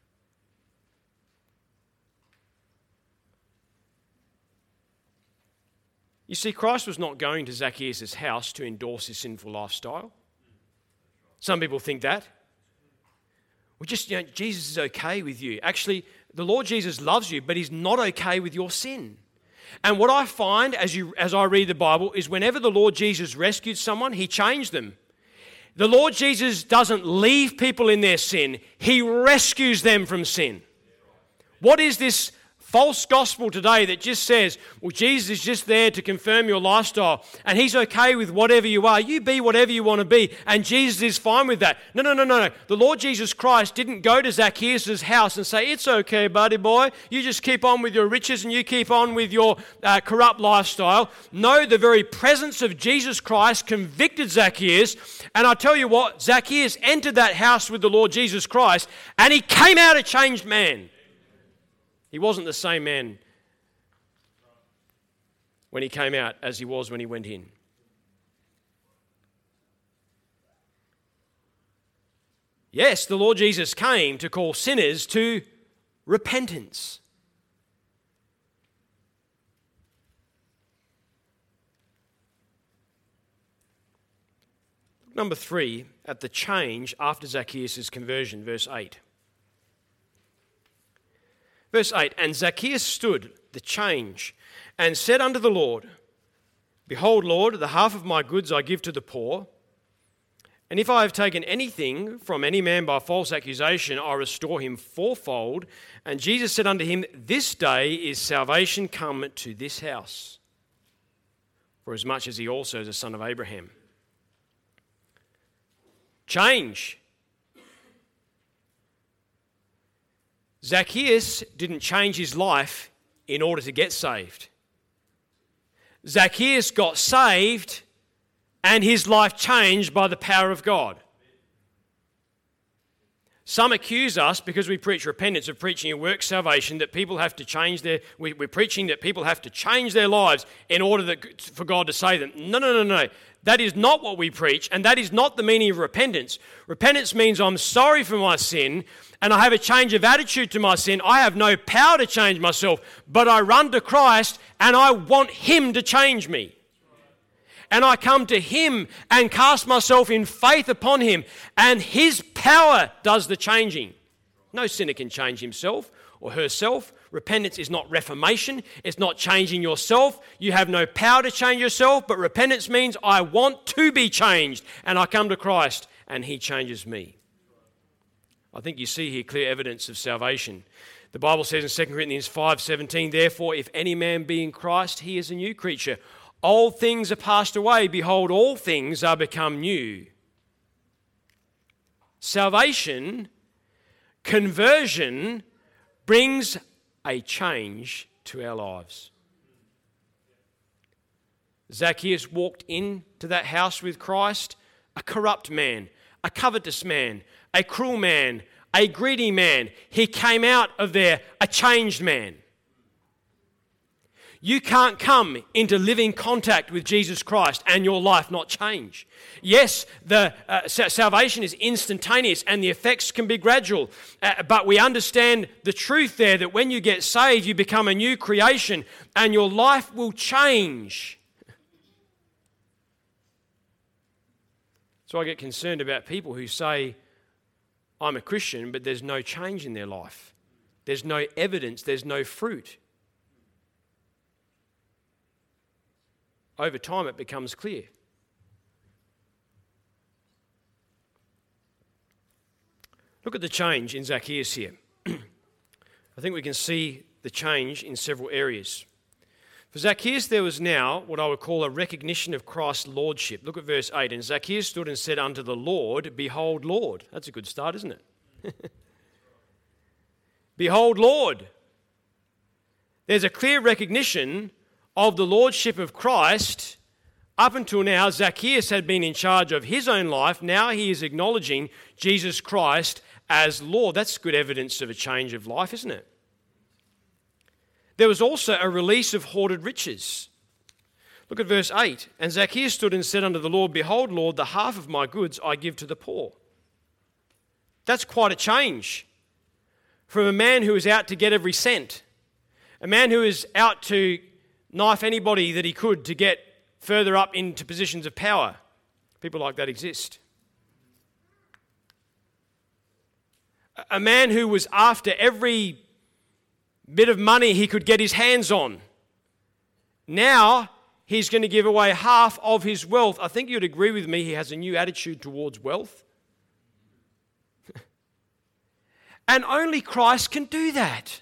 You see, Christ was not going to Zacchaeus' house to endorse his sinful lifestyle. Some people think that. We just, you know, Jesus is okay with you. Actually, the Lord Jesus loves you, but he's not okay with your sin. And what I find as you as I read the Bible is whenever the Lord Jesus rescued someone, he changed them. The Lord Jesus doesn't leave people in their sin. He rescues them from sin. What is this false gospel today that just says, well, Jesus is just there to confirm your lifestyle and he's okay with whatever you are. You be whatever you want to be and Jesus is fine with that. No, no, no, no, no. The Lord Jesus Christ didn't go to Zacchaeus' house and say, it's okay, buddy boy. You just keep on with your riches and you keep on with your uh, corrupt lifestyle. No, the very presence of Jesus Christ convicted Zacchaeus. And I tell you what, Zacchaeus entered that house with the Lord Jesus Christ and he came out a changed man. He wasn't the same man when he came out as he was when he went in. Yes, the Lord Jesus came to call sinners to repentance. Number three, at the change after Zacchaeus' conversion, verse eight. Verse eight, and Zacchaeus stood, the change, and said unto the Lord, Behold, Lord, the half of my goods I give to the poor, and if I have taken anything from any man by false accusation, I restore him fourfold. And Jesus said unto him, This day is salvation come to this house, for as much as he also is a son of Abraham. Change. Zacchaeus didn't change his life in order to get saved. Zacchaeus got saved and his life changed by the power of God. Some accuse us, because we preach repentance, of preaching a work salvation, that people have to change their, we, we're preaching that people have to change their lives in order that, for God to save them. No, no, no, no. That is not what we preach, and that is not the meaning of repentance. Repentance means I'm sorry for my sin, and I have a change of attitude to my sin. I have no power to change myself, but I run to Christ, and I want him to change me. And I come to him and cast myself in faith upon him, and his power does the changing. No sinner can change himself or herself. Repentance is not reformation. It's not changing yourself. You have no power to change yourself, but repentance means I want to be changed, and I come to Christ, and he changes me. I think you see here clear evidence of salvation. The Bible says in Second Corinthians five seventeen, Therefore, if any man be in Christ, he is a new creature. Old things are passed away. Behold, all things are become new. Salvation, conversion, brings a change to our lives. Zacchaeus walked into that house with Christ, a corrupt man, a covetous man, a cruel man, a greedy man. He came out of there a changed man. You can't come into living contact with Jesus Christ and your life not change. Yes, the uh, salvation is instantaneous and the effects can be gradual, uh, but we understand the truth there that when you get saved, you become a new creation and your life will change. So I get concerned about people who say, I'm a Christian, but there's no change in their life. There's no evidence, there's no fruit. Over time, it becomes clear. Look at the change in Zacchaeus here. I think we can see the change in several areas. For Zacchaeus, there was now what I would call a recognition of Christ's lordship. Look at verse eight. And Zacchaeus stood and said unto the Lord, Behold, Lord. That's a good start, isn't it? Behold, Lord. There's a clear recognition of the lordship of Christ. Up until now, Zacchaeus had been in charge of his own life. Now he is acknowledging Jesus Christ as Lord. That's good evidence of a change of life, isn't it? There was also a release of hoarded riches. Look at verse eight. And Zacchaeus stood and said unto the Lord, Behold, Lord, the half of my goods I give to the poor. That's quite a change from a man who is out to get every cent, a man who is out to knife anybody that he could to get further up into positions of power. People like that exist. A man who was after every bit of money he could get his hands on. Now he's going to give away half of his wealth. I think you'd agree with me, he has a new attitude towards wealth. And only Christ can do that.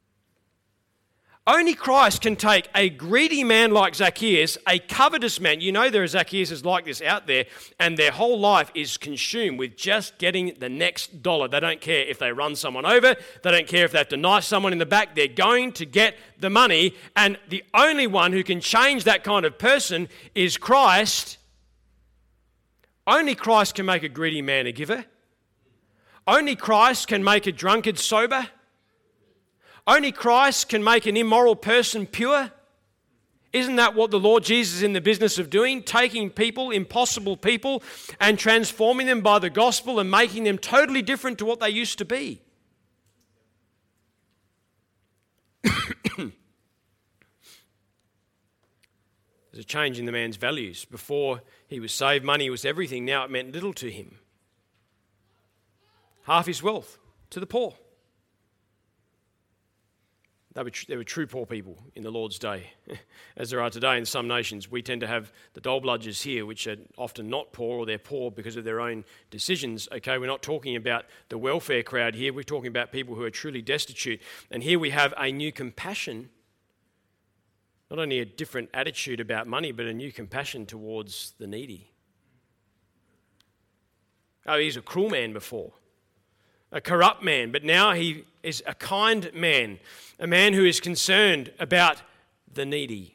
Only Christ can take a greedy man like Zacchaeus, a covetous man. You know there are Zacchaeuses like this out there, and their whole life is consumed with just getting the next dollar. They don't care if they run someone over. They don't care if they have to knife someone in the back. They're going to get the money, and the only one who can change that kind of person is Christ. Only Christ can make a greedy man a giver. Only Christ can make a drunkard sober. Only Christ can make an immoral person pure. Isn't that what the Lord Jesus is in the business of doing? Taking people, impossible people, and transforming them by the gospel and making them totally different to what they used to be. There's a change in the man's values. Before he was saved, money was everything. Now it meant little to him. Half his wealth to the poor. They were, there were true poor people in the Lord's day, as there are today in some nations. We tend to have the dole bludgers here, which are often not poor, or they're poor because of their own decisions. Okay, we're not talking about the welfare crowd here. We're talking about people who are truly destitute. And here we have a new compassion, not only a different attitude about money, but a new compassion towards the needy. Oh, he's a cruel man before, a corrupt man, but now he is a kind man, a man who is concerned about the needy.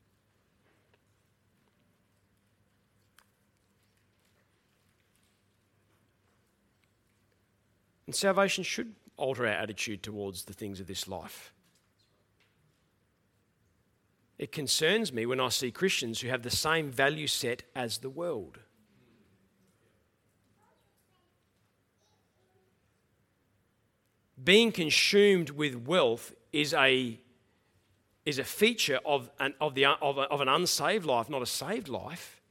And salvation should alter our attitude towards the things of this life. It concerns me when I see Christians who have the same value set as the world. Being consumed with wealth is a, is a feature of an, of, the, of, a, of an unsaved life, not a saved life.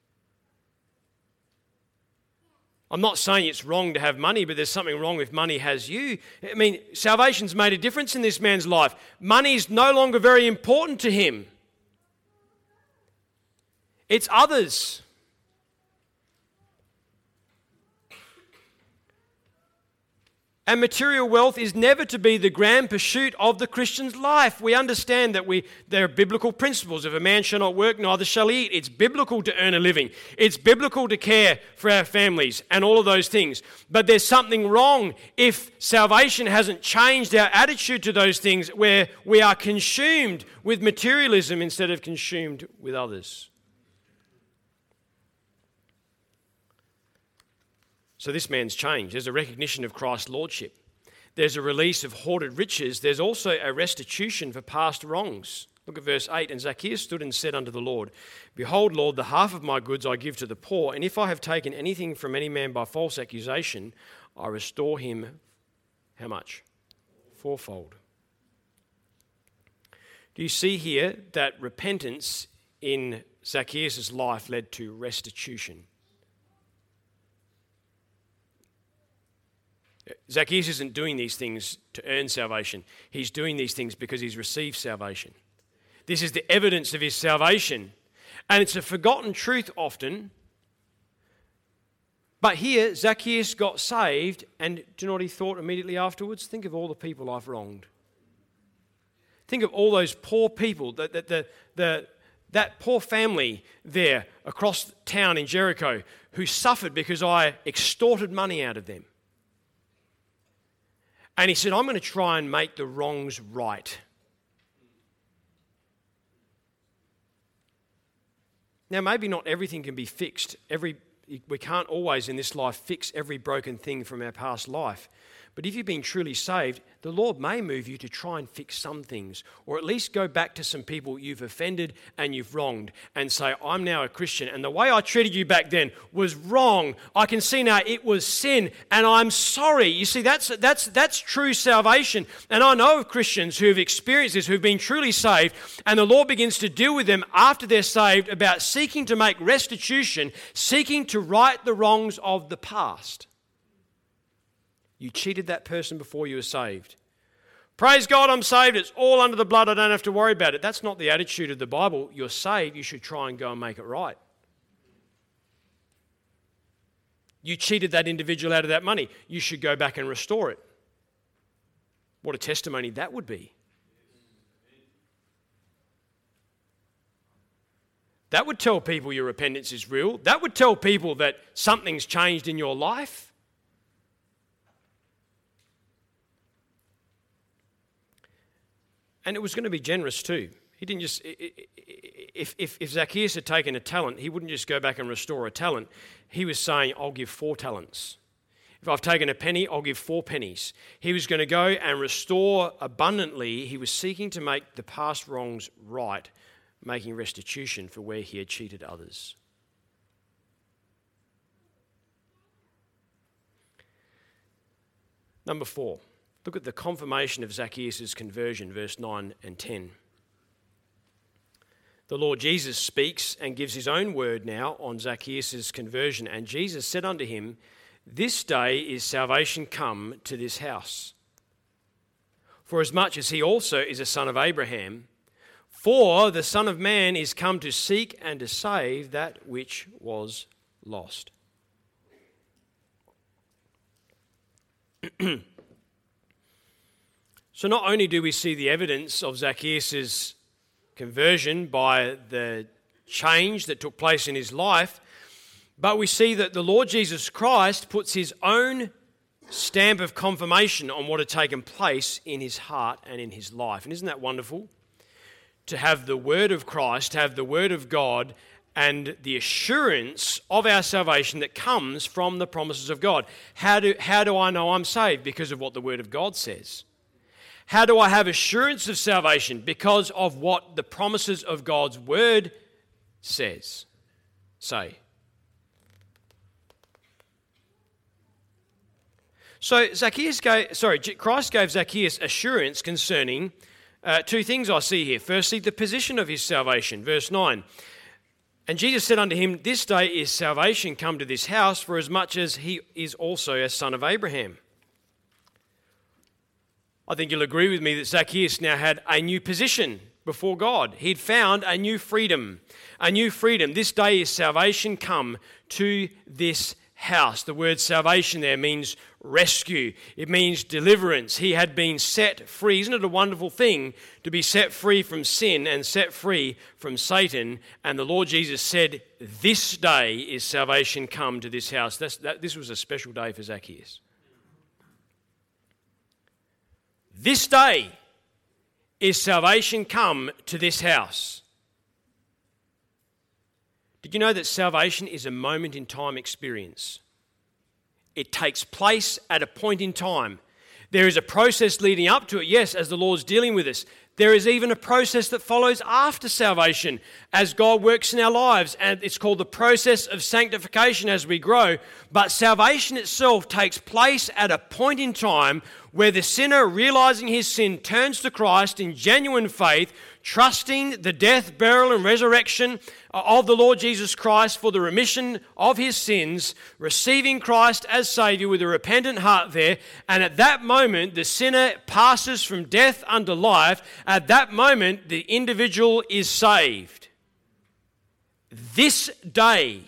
I'm not saying it's wrong to have money, but there's something wrong if money has you. I mean, salvation's made a difference in this man's life. Money's no longer very important to him. It's others. And material wealth is never to be the grand pursuit of the Christian's life. We understand that we there are biblical principles. If a man shall not work, neither shall he eat. It's biblical to earn a living. It's biblical to care for our families and all of those things. But there's something wrong if salvation hasn't changed our attitude to those things, where we are consumed with materialism instead of consumed with others. So this man's changed. There's a recognition of Christ's lordship. There's a release of hoarded riches. There's also a restitution for past wrongs. Look at verse eight. And Zacchaeus stood and said unto the Lord, Behold, Lord, the half of my goods I give to the poor, and if I have taken anything from any man by false accusation, I restore him, how much? Fourfold. Do you see here that repentance in Zacchaeus' life led to restitution? Zacchaeus isn't doing these things to earn salvation. He's doing these things because he's received salvation. This is the evidence of his salvation. And it's a forgotten truth often. But here, Zacchaeus got saved, and do you know what he thought immediately afterwards? Think of all the people I've wronged. Think of all those poor people, the, the, the, the, that poor family there across town in Jericho who suffered because I extorted money out of them. And he said, I'm going to try and make the wrongs right. Now, maybe not everything can be fixed. Every, we can't always in this life fix every broken thing from our past life. But if you've been truly saved, the Lord may move you to try and fix some things, or at least go back to some people you've offended and you've wronged and say, I'm now a Christian, and the way I treated you back then was wrong. I can see now it was sin, and I'm sorry. You see, that's, that's, that's true salvation. And I know of Christians who have experienced this, who've been truly saved, and the Lord begins to deal with them after they're saved about seeking to make restitution, seeking to right the wrongs of the past. You cheated that person before you were saved. Praise God, I'm saved. It's all under the blood. I don't have to worry about it. That's not the attitude of the Bible. You're saved. You should try and go and make it right. You cheated that individual out of that money. You should go back and restore it. What a testimony that would be. That would tell people your repentance is real. That would tell people that something's changed in your life. And it was going to be generous too. He didn't just, if, if, if Zacchaeus had taken a talent, he wouldn't just go back and restore a talent. He was saying, I'll give four talents. If I've taken a penny, I'll give four pennies. He was going to go and restore abundantly. He was seeking to make the past wrongs right, making restitution for where he had cheated others. Number four. Look at the confirmation of Zacchaeus' conversion, verse nine and ten. The Lord Jesus speaks and gives his own word now on Zacchaeus' conversion. And Jesus said unto him, This day is salvation come to this house. For as much as he also is a son of Abraham, for the Son of Man is come to seek and to save that which was lost. So not only do we see the evidence of Zacchaeus' conversion by the change that took place in his life, but we see that the Lord Jesus Christ puts his own stamp of confirmation on what had taken place in his heart and in his life. And isn't that wonderful? To have the word of Christ, to have the word of God, and the assurance of our salvation that comes from the promises of God. How do, how do I know I'm saved? Because of what the word of God says. How do I have assurance of salvation? Because of what the promises of God's word says. Say. So Zacchaeus gave, sorry, Christ gave Zacchaeus assurance concerning uh, two things I see here. Firstly, the position of his salvation. Verse nine. And Jesus said unto him, This day is salvation come to this house, for as much as he is also a son of Abraham. I think you'll agree with me that Zacchaeus now had a new position before God. He'd found a new freedom. A new freedom. This day is salvation come to this house. The word salvation there means rescue. It means deliverance. He had been set free. Isn't it a wonderful thing to be set free from sin and set free from Satan? And the Lord Jesus said, This day is salvation come to this house. That's, that, this was a special day for Zacchaeus. This day is salvation come to this house. Did you know that salvation is a moment in time experience? It takes place at a point in time. There is a process leading up to it, yes, as the Lord's dealing with us. There is even a process that follows after salvation as God works in our lives, and it's called the process of sanctification as we grow. But salvation itself takes place at a point in time where the sinner, realizing his sin, turns to Christ in genuine faith, trusting the death, burial, and resurrection of the Lord Jesus Christ for the remission of his sins, receiving Christ as Saviour with a repentant heart there. And at that moment, the sinner passes from death unto life. At that moment, the individual is saved. This day,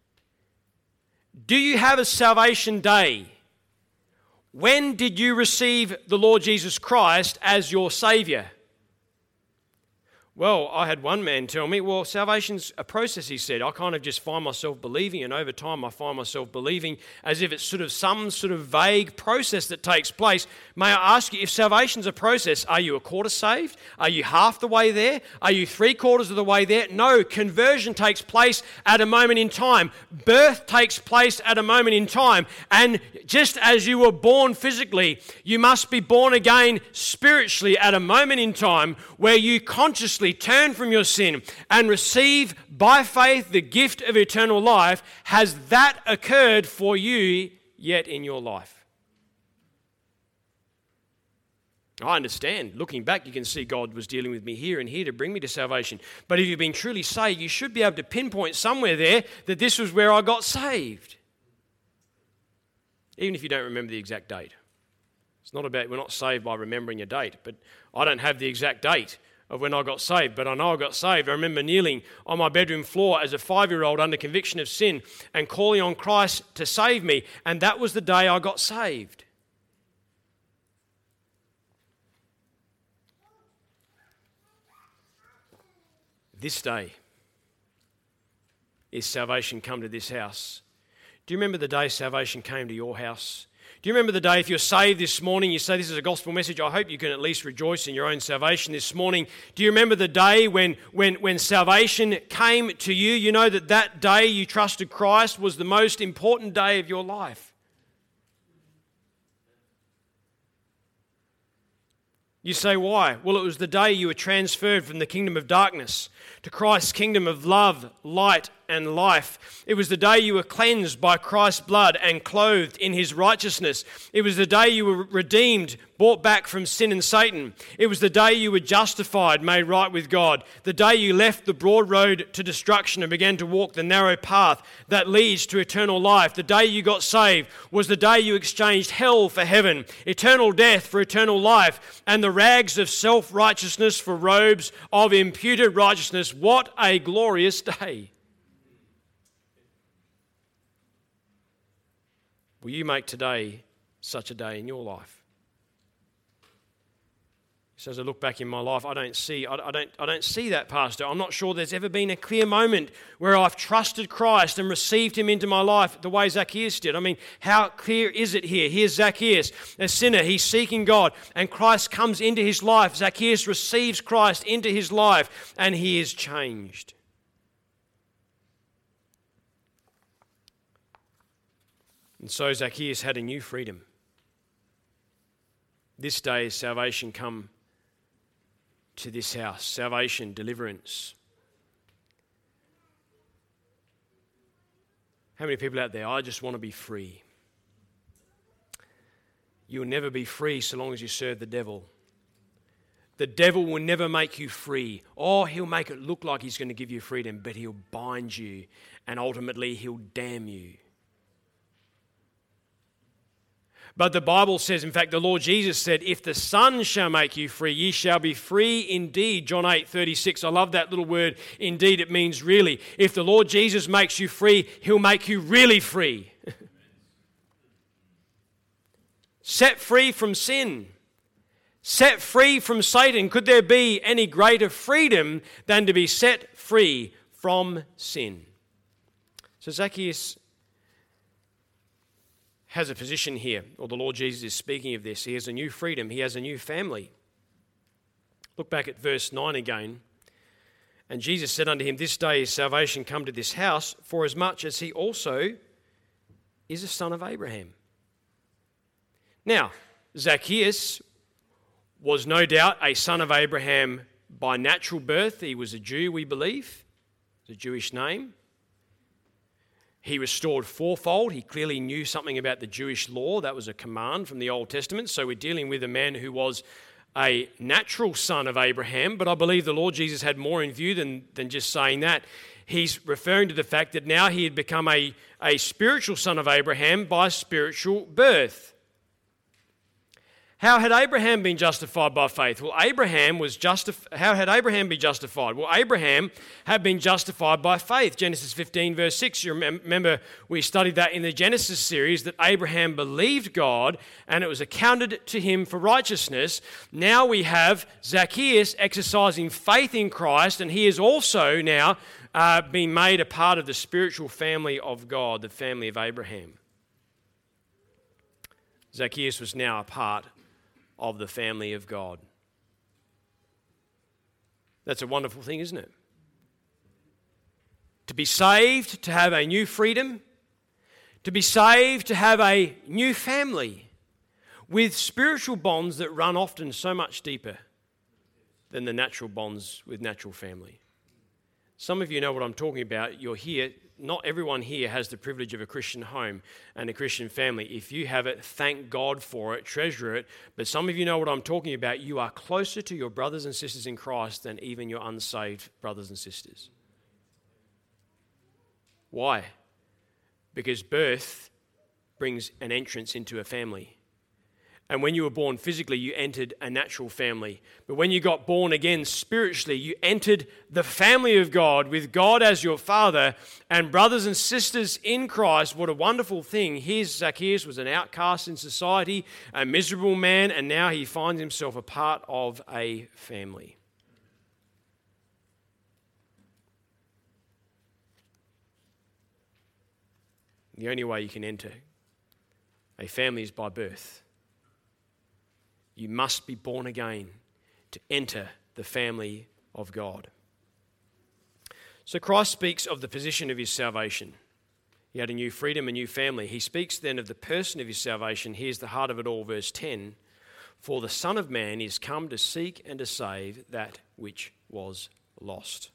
do you have a salvation day? When did you receive the Lord Jesus Christ as your Saviour? Well, I had one man tell me, well, salvation's a process, he said. I kind of just find myself believing, and over time I find myself believing as if it's sort of some sort of vague process that takes place. May I ask you, if salvation's a process, are you a quarter saved? Are you half the way there? Are you three quarters of the way there? No, conversion takes place at a moment in time. Birth takes place at a moment in time. And just as you were born physically, you must be born again spiritually at a moment in time where you consciously turn from your sin and receive by faith the gift of eternal life. Has that occurred for you yet in your life? I understand. Looking back, you can see God was dealing with me here and here to bring me to salvation. But if you've been truly saved, you should be able to pinpoint somewhere there that this was where I got saved. Even if you don't remember the exact date. It's not about, we're not saved by remembering a date, but I don't have the exact date of when I got saved, but I know I got saved. I remember kneeling on my bedroom floor as a five-year-old under conviction of sin and calling on Christ to save me, and that was the day I got saved. This day is salvation come to this house. Do you remember the day salvation came to your house? Do you remember the day, if you're saved this morning, you say this is a gospel message, I hope you can at least rejoice in your own salvation this morning. Do you remember the day when, when, when salvation came to you? You know that that day you trusted Christ was the most important day of your life. You say, why? Well, it was the day you were transferred from the kingdom of darkness to Christ's kingdom of love, light, and life. It was the day you were cleansed by Christ's blood and clothed in his righteousness. It was the day you were redeemed, bought back from sin and Satan. It was the day you were justified, made right with God. The day you left the broad road to destruction and began to walk the narrow path that leads to eternal life. The day you got saved was the day you exchanged hell for heaven, eternal death for eternal life, and the rags of self-righteousness for robes of imputed righteousness. What a glorious day. Will you make today such a day in your life? So as I look back in my life, I don't see, I, I don't, I don't see that, Pastor. I'm not sure there's ever been a clear moment where I've trusted Christ and received him into my life the way Zacchaeus did. I mean, how clear is it here? Here's Zacchaeus, a sinner. He's seeking God, and Christ comes into his life. Zacchaeus receives Christ into his life, and he is changed. And so Zacchaeus had a new freedom. This day is salvation come to this house. Salvation, deliverance. How many people out there, I just want to be free. You'll never be free so long as you serve the devil. The devil will never make you free. Or he'll make it look like he's going to give you freedom, but he'll bind you, and ultimately he'll damn you. But the Bible says, in fact, the Lord Jesus said, if the Son shall make you free, ye shall be free indeed. John eight thirty-six. I love that little word, indeed. It means really. If the Lord Jesus makes you free, he'll make you really free. Set free from sin. Set free from Satan. Could there be any greater freedom than to be set free from sin? So Zacchaeus has a position here, or the Lord Jesus is speaking of this. He has a new freedom. He has a new family. Look back at verse nine again. And Jesus said unto him, this day is salvation come to this house, for as much as he also is a son of Abraham. Now, Zacchaeus was no doubt a son of Abraham by natural birth. He was a Jew, we believe. It's a Jewish name. He restored fourfold. He clearly knew something about the Jewish law. That was a command from the Old Testament. So we're dealing with a man who was a natural son of Abraham, but I believe the Lord Jesus had more in view than, than just saying that. He's referring to the fact that now he had become a, a spiritual son of Abraham by spiritual birth. How had Abraham been justified by faith? Well, Abraham was justif- How had Abraham been justified? Well, Abraham had been justified by faith. Genesis fifteen, verse six. You remember we studied that in the Genesis series, that Abraham believed God and it was accounted to him for righteousness. Now we have Zacchaeus exercising faith in Christ, and he is also now uh, being made a part of the spiritual family of God, the family of Abraham. Zacchaeus was now a part of the family of God. That's a wonderful thing, isn't it? To be saved, to have a new freedom, to be saved, to have a new family with spiritual bonds that run often so much deeper than the natural bonds with natural family. Some of you know what I'm talking about. You're here. Not everyone here has the privilege of a Christian home and a Christian family. If you have it, thank God for it, treasure it. But some of you know what I'm talking about. You are closer to your brothers and sisters in Christ than even your unsaved brothers and sisters. Why? Because birth brings an entrance into a family. And when you were born physically, you entered a natural family. But when you got born again spiritually, you entered the family of God with God as your father and brothers and sisters in Christ. What a wonderful thing. Here's Zacchaeus was an outcast in society, a miserable man, and now he finds himself a part of a family. The only way you can enter a family is by birth. You must be born again to enter the family of God. So Christ speaks of the position of his salvation. He had a new freedom, a new family. He speaks then of the person of his salvation. Here's the heart of it all, verse ten. For the Son of Man is come to seek and to save that which was lost.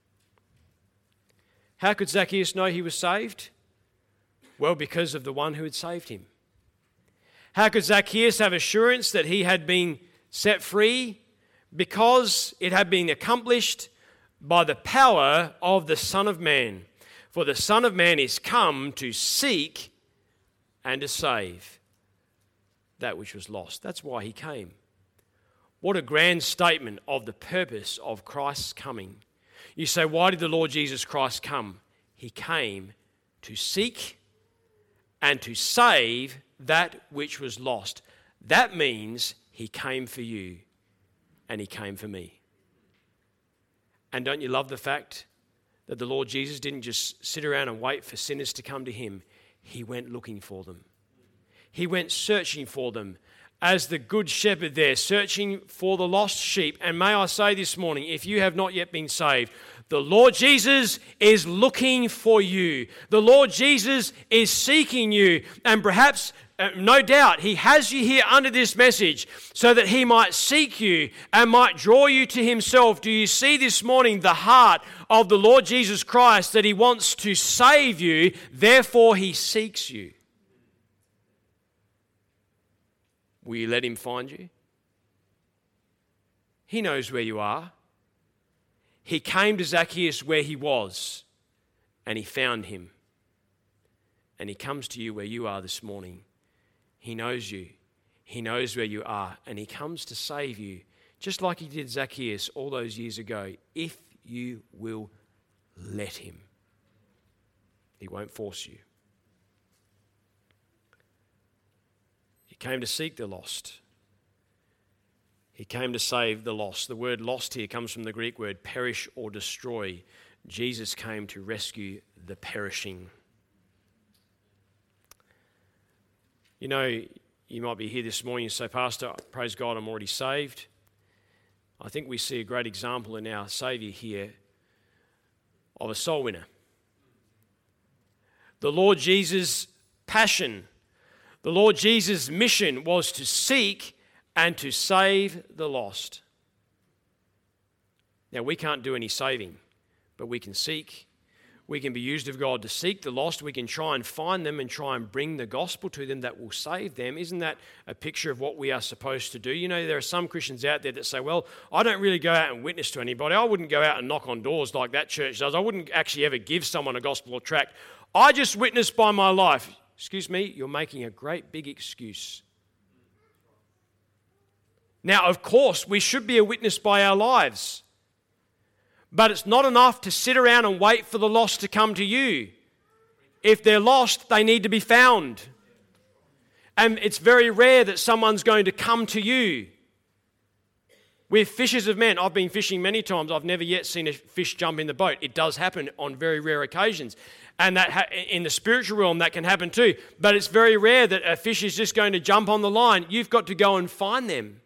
How could Zacchaeus know he was saved? Well, because of the one who had saved him. How could Zacchaeus have assurance that he had been set free? Because it had been accomplished by the power of the Son of Man. For the Son of Man is come to seek and to save that which was lost. That's why he came. What a grand statement of the purpose of Christ's coming. You say, why did the Lord Jesus Christ come? He came to seek and to save that which was lost. That means he came for you and he came for me. And don't you love the fact that the Lord Jesus didn't just sit around and wait for sinners to come to him? He went looking for them. He went searching for them as the good shepherd there, searching for the lost sheep. And may I say this morning, if you have not yet been saved, the Lord Jesus is looking for you. The Lord Jesus is seeking you. And perhaps, uh, no doubt, he has you here under this message so that he might seek you and might draw you to himself. Do you see this morning the heart of the Lord Jesus Christ, that he wants to save you, therefore he seeks you? Will you let him find you? He knows where you are. He came to Zacchaeus where he was, and he found him. And he comes to you where you are this morning. He knows you. He knows where you are, and he comes to save you, just like he did Zacchaeus all those years ago, if you will let him. He won't force you. He came to seek the lost. He came to save the lost. The word lost here comes from the Greek word perish or destroy. Jesus came to rescue the perishing. You know, you might be here this morning and say, Pastor, praise God, I'm already saved. I think we see a great example in our Saviour here of a soul winner. The Lord Jesus' passion, the Lord Jesus' mission was to seek and to save the lost. Now, we can't do any saving, but we can seek. We can be used of God to seek the lost. We can try and find them and try and bring the gospel to them that will save them. Isn't that a picture of what we are supposed to do? You know, there are some Christians out there that say, well, I don't really go out and witness to anybody. I wouldn't go out and knock on doors like that church does. I wouldn't actually ever give someone a gospel or tract. I just witness by my life. Excuse me, you're making a great big excuse. Now, of course, we should be a witness by our lives. But it's not enough to sit around and wait for the lost to come to you. If they're lost, they need to be found. And it's very rare that someone's going to come to you. We're fishers of men. I've been fishing many times. I've never yet seen a fish jump in the boat. It does happen on very rare occasions. And that ha- in the spiritual realm, that can happen too. But it's very rare that a fish is just going to jump on the line. You've got to go and find them.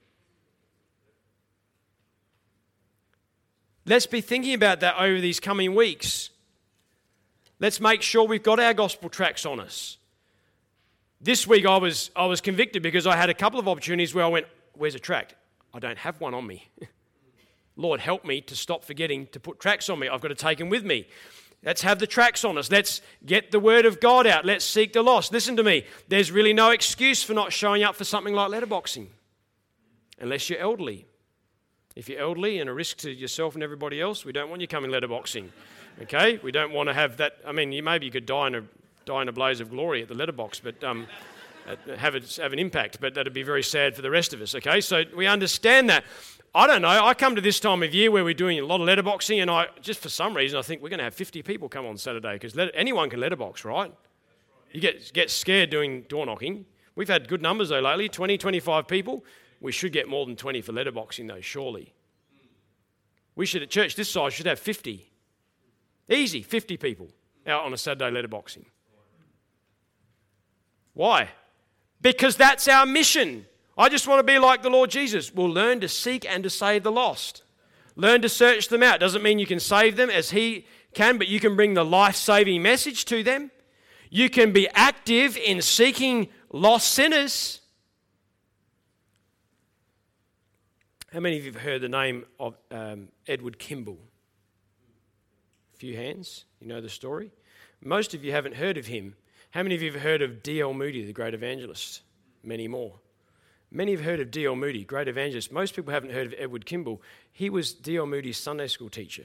Let's be thinking about that over these coming weeks. Let's make sure we've got our gospel tracts on us. This week I was I was convicted because I had a couple of opportunities where I went, where's a tract? I don't have one on me. Lord, help me to stop forgetting to put tracts on me. I've got to take them with me. Let's have the tracts on us. Let's get the word of God out. Let's seek the lost. Listen to me. There's really no excuse for not showing up for something like letterboxing, unless you're elderly. If you're elderly and a risk to yourself and everybody else, we don't want you coming letterboxing, okay? We don't want to have that. I mean, you, maybe you could die in a die in a blaze of glory at the letterbox, but um, have it have an impact. But that'd be very sad for the rest of us, okay? So we understand that. I don't know. I come to this time of year where we're doing a lot of letterboxing, and I just for some reason I think we're going to have fifty people come on Saturday because let, anyone can letterbox, right? You get get scared doing door knocking. We've had good numbers though lately, twenty, twenty-five people. We should get more than twenty for letterboxing though, surely. We should, at church this size, should have fifty. Easy, fifty people out on a Saturday letterboxing. Why? Because that's our mission. I just want to be like the Lord Jesus. We'll learn to seek and to save the lost. Learn to search them out. Doesn't mean you can save them as He can, but you can bring the life-saving message to them. You can be active in seeking lost sinners. How many of you have heard the name of um, Edward Kimball? A few hands. You know the story? Most of you haven't heard of him. How many of you have heard of D L Moody, the great evangelist? Many more. Many have heard of D L Moody, great evangelist. Most people haven't heard of Edward Kimball. He was D L Moody's Sunday school teacher.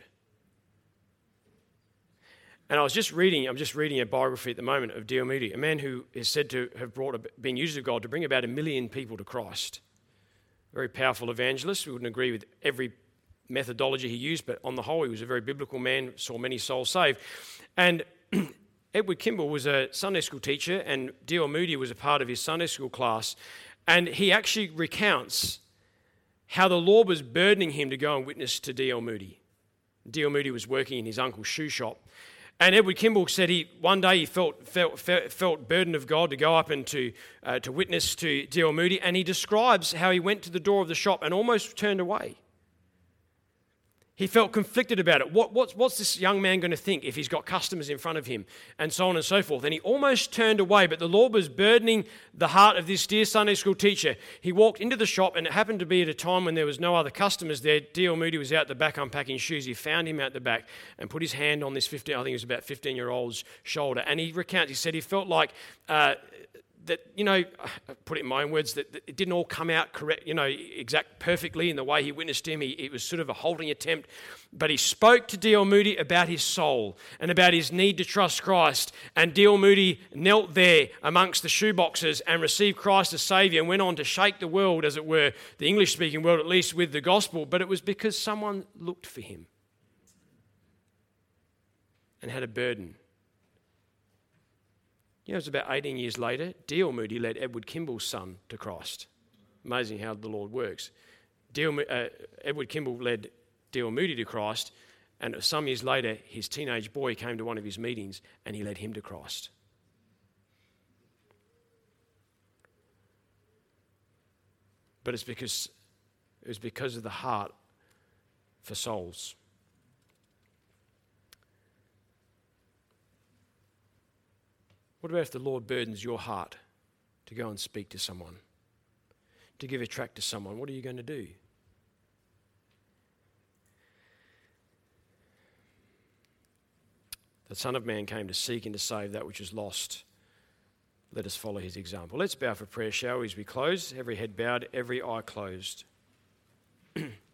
And I was just reading, I'm just reading a biography at the moment of D L Moody, a man who is said to have brought, been used of God to bring about a million people to Christ. Very powerful evangelist. We wouldn't agree with every methodology he used, but on the whole, he was a very biblical man, saw many souls saved. And Edward Kimball was a Sunday school teacher, and D L Moody was a part of his Sunday school class. And he actually recounts how the Lord was burdening him to go and witness to D L Moody. D L Moody was working in his uncle's shoe shop. And Edward Kimball said he one day he felt felt felt, felt burden of God to go up and to uh, to witness to D L Moody, and he describes how he went to the door of the shop and almost turned away. He felt conflicted about it. What, what's, what's this young man going to think if he's got customers in front of him, and so on and so forth. And he almost turned away, but the Lord was burdening the heart of this dear Sunday school teacher. He walked into the shop, and it happened to be at a time when there was no other customers there. D L Moody was out the back unpacking shoes. He found him out the back and put his hand on this fifteen, I think it was about fifteen-year-old's shoulder. And he recounts, he said he felt like... Uh, that, you know, I put it in my own words, that, that it didn't all come out correct, you know, exact perfectly in the way he witnessed to him. He, it was sort of a halting attempt. But he spoke to D L Moody about his soul and about his need to trust Christ. And D L Moody knelt there amongst the shoeboxes and received Christ as Saviour and went on to shake the world, as it were, the English-speaking world at least, with the gospel. But it was because someone looked for him and had a burden. You know, it was about eighteen years later, D L Moody led Edward Kimball's son to Christ. Amazing how the Lord works. D L, uh, Edward Kimball led D L Moody to Christ, and some years later, his teenage boy came to one of his meetings, and he led him to Christ. But it's because it was because of the heart for souls. What about if the Lord burdens your heart to go and speak to someone? to give a tract to someone, what are you going to do? The Son of Man came to seek and to save that which is lost. Let us follow his example. Let's bow for prayer, shall we, as we close? Every head bowed, every eye closed.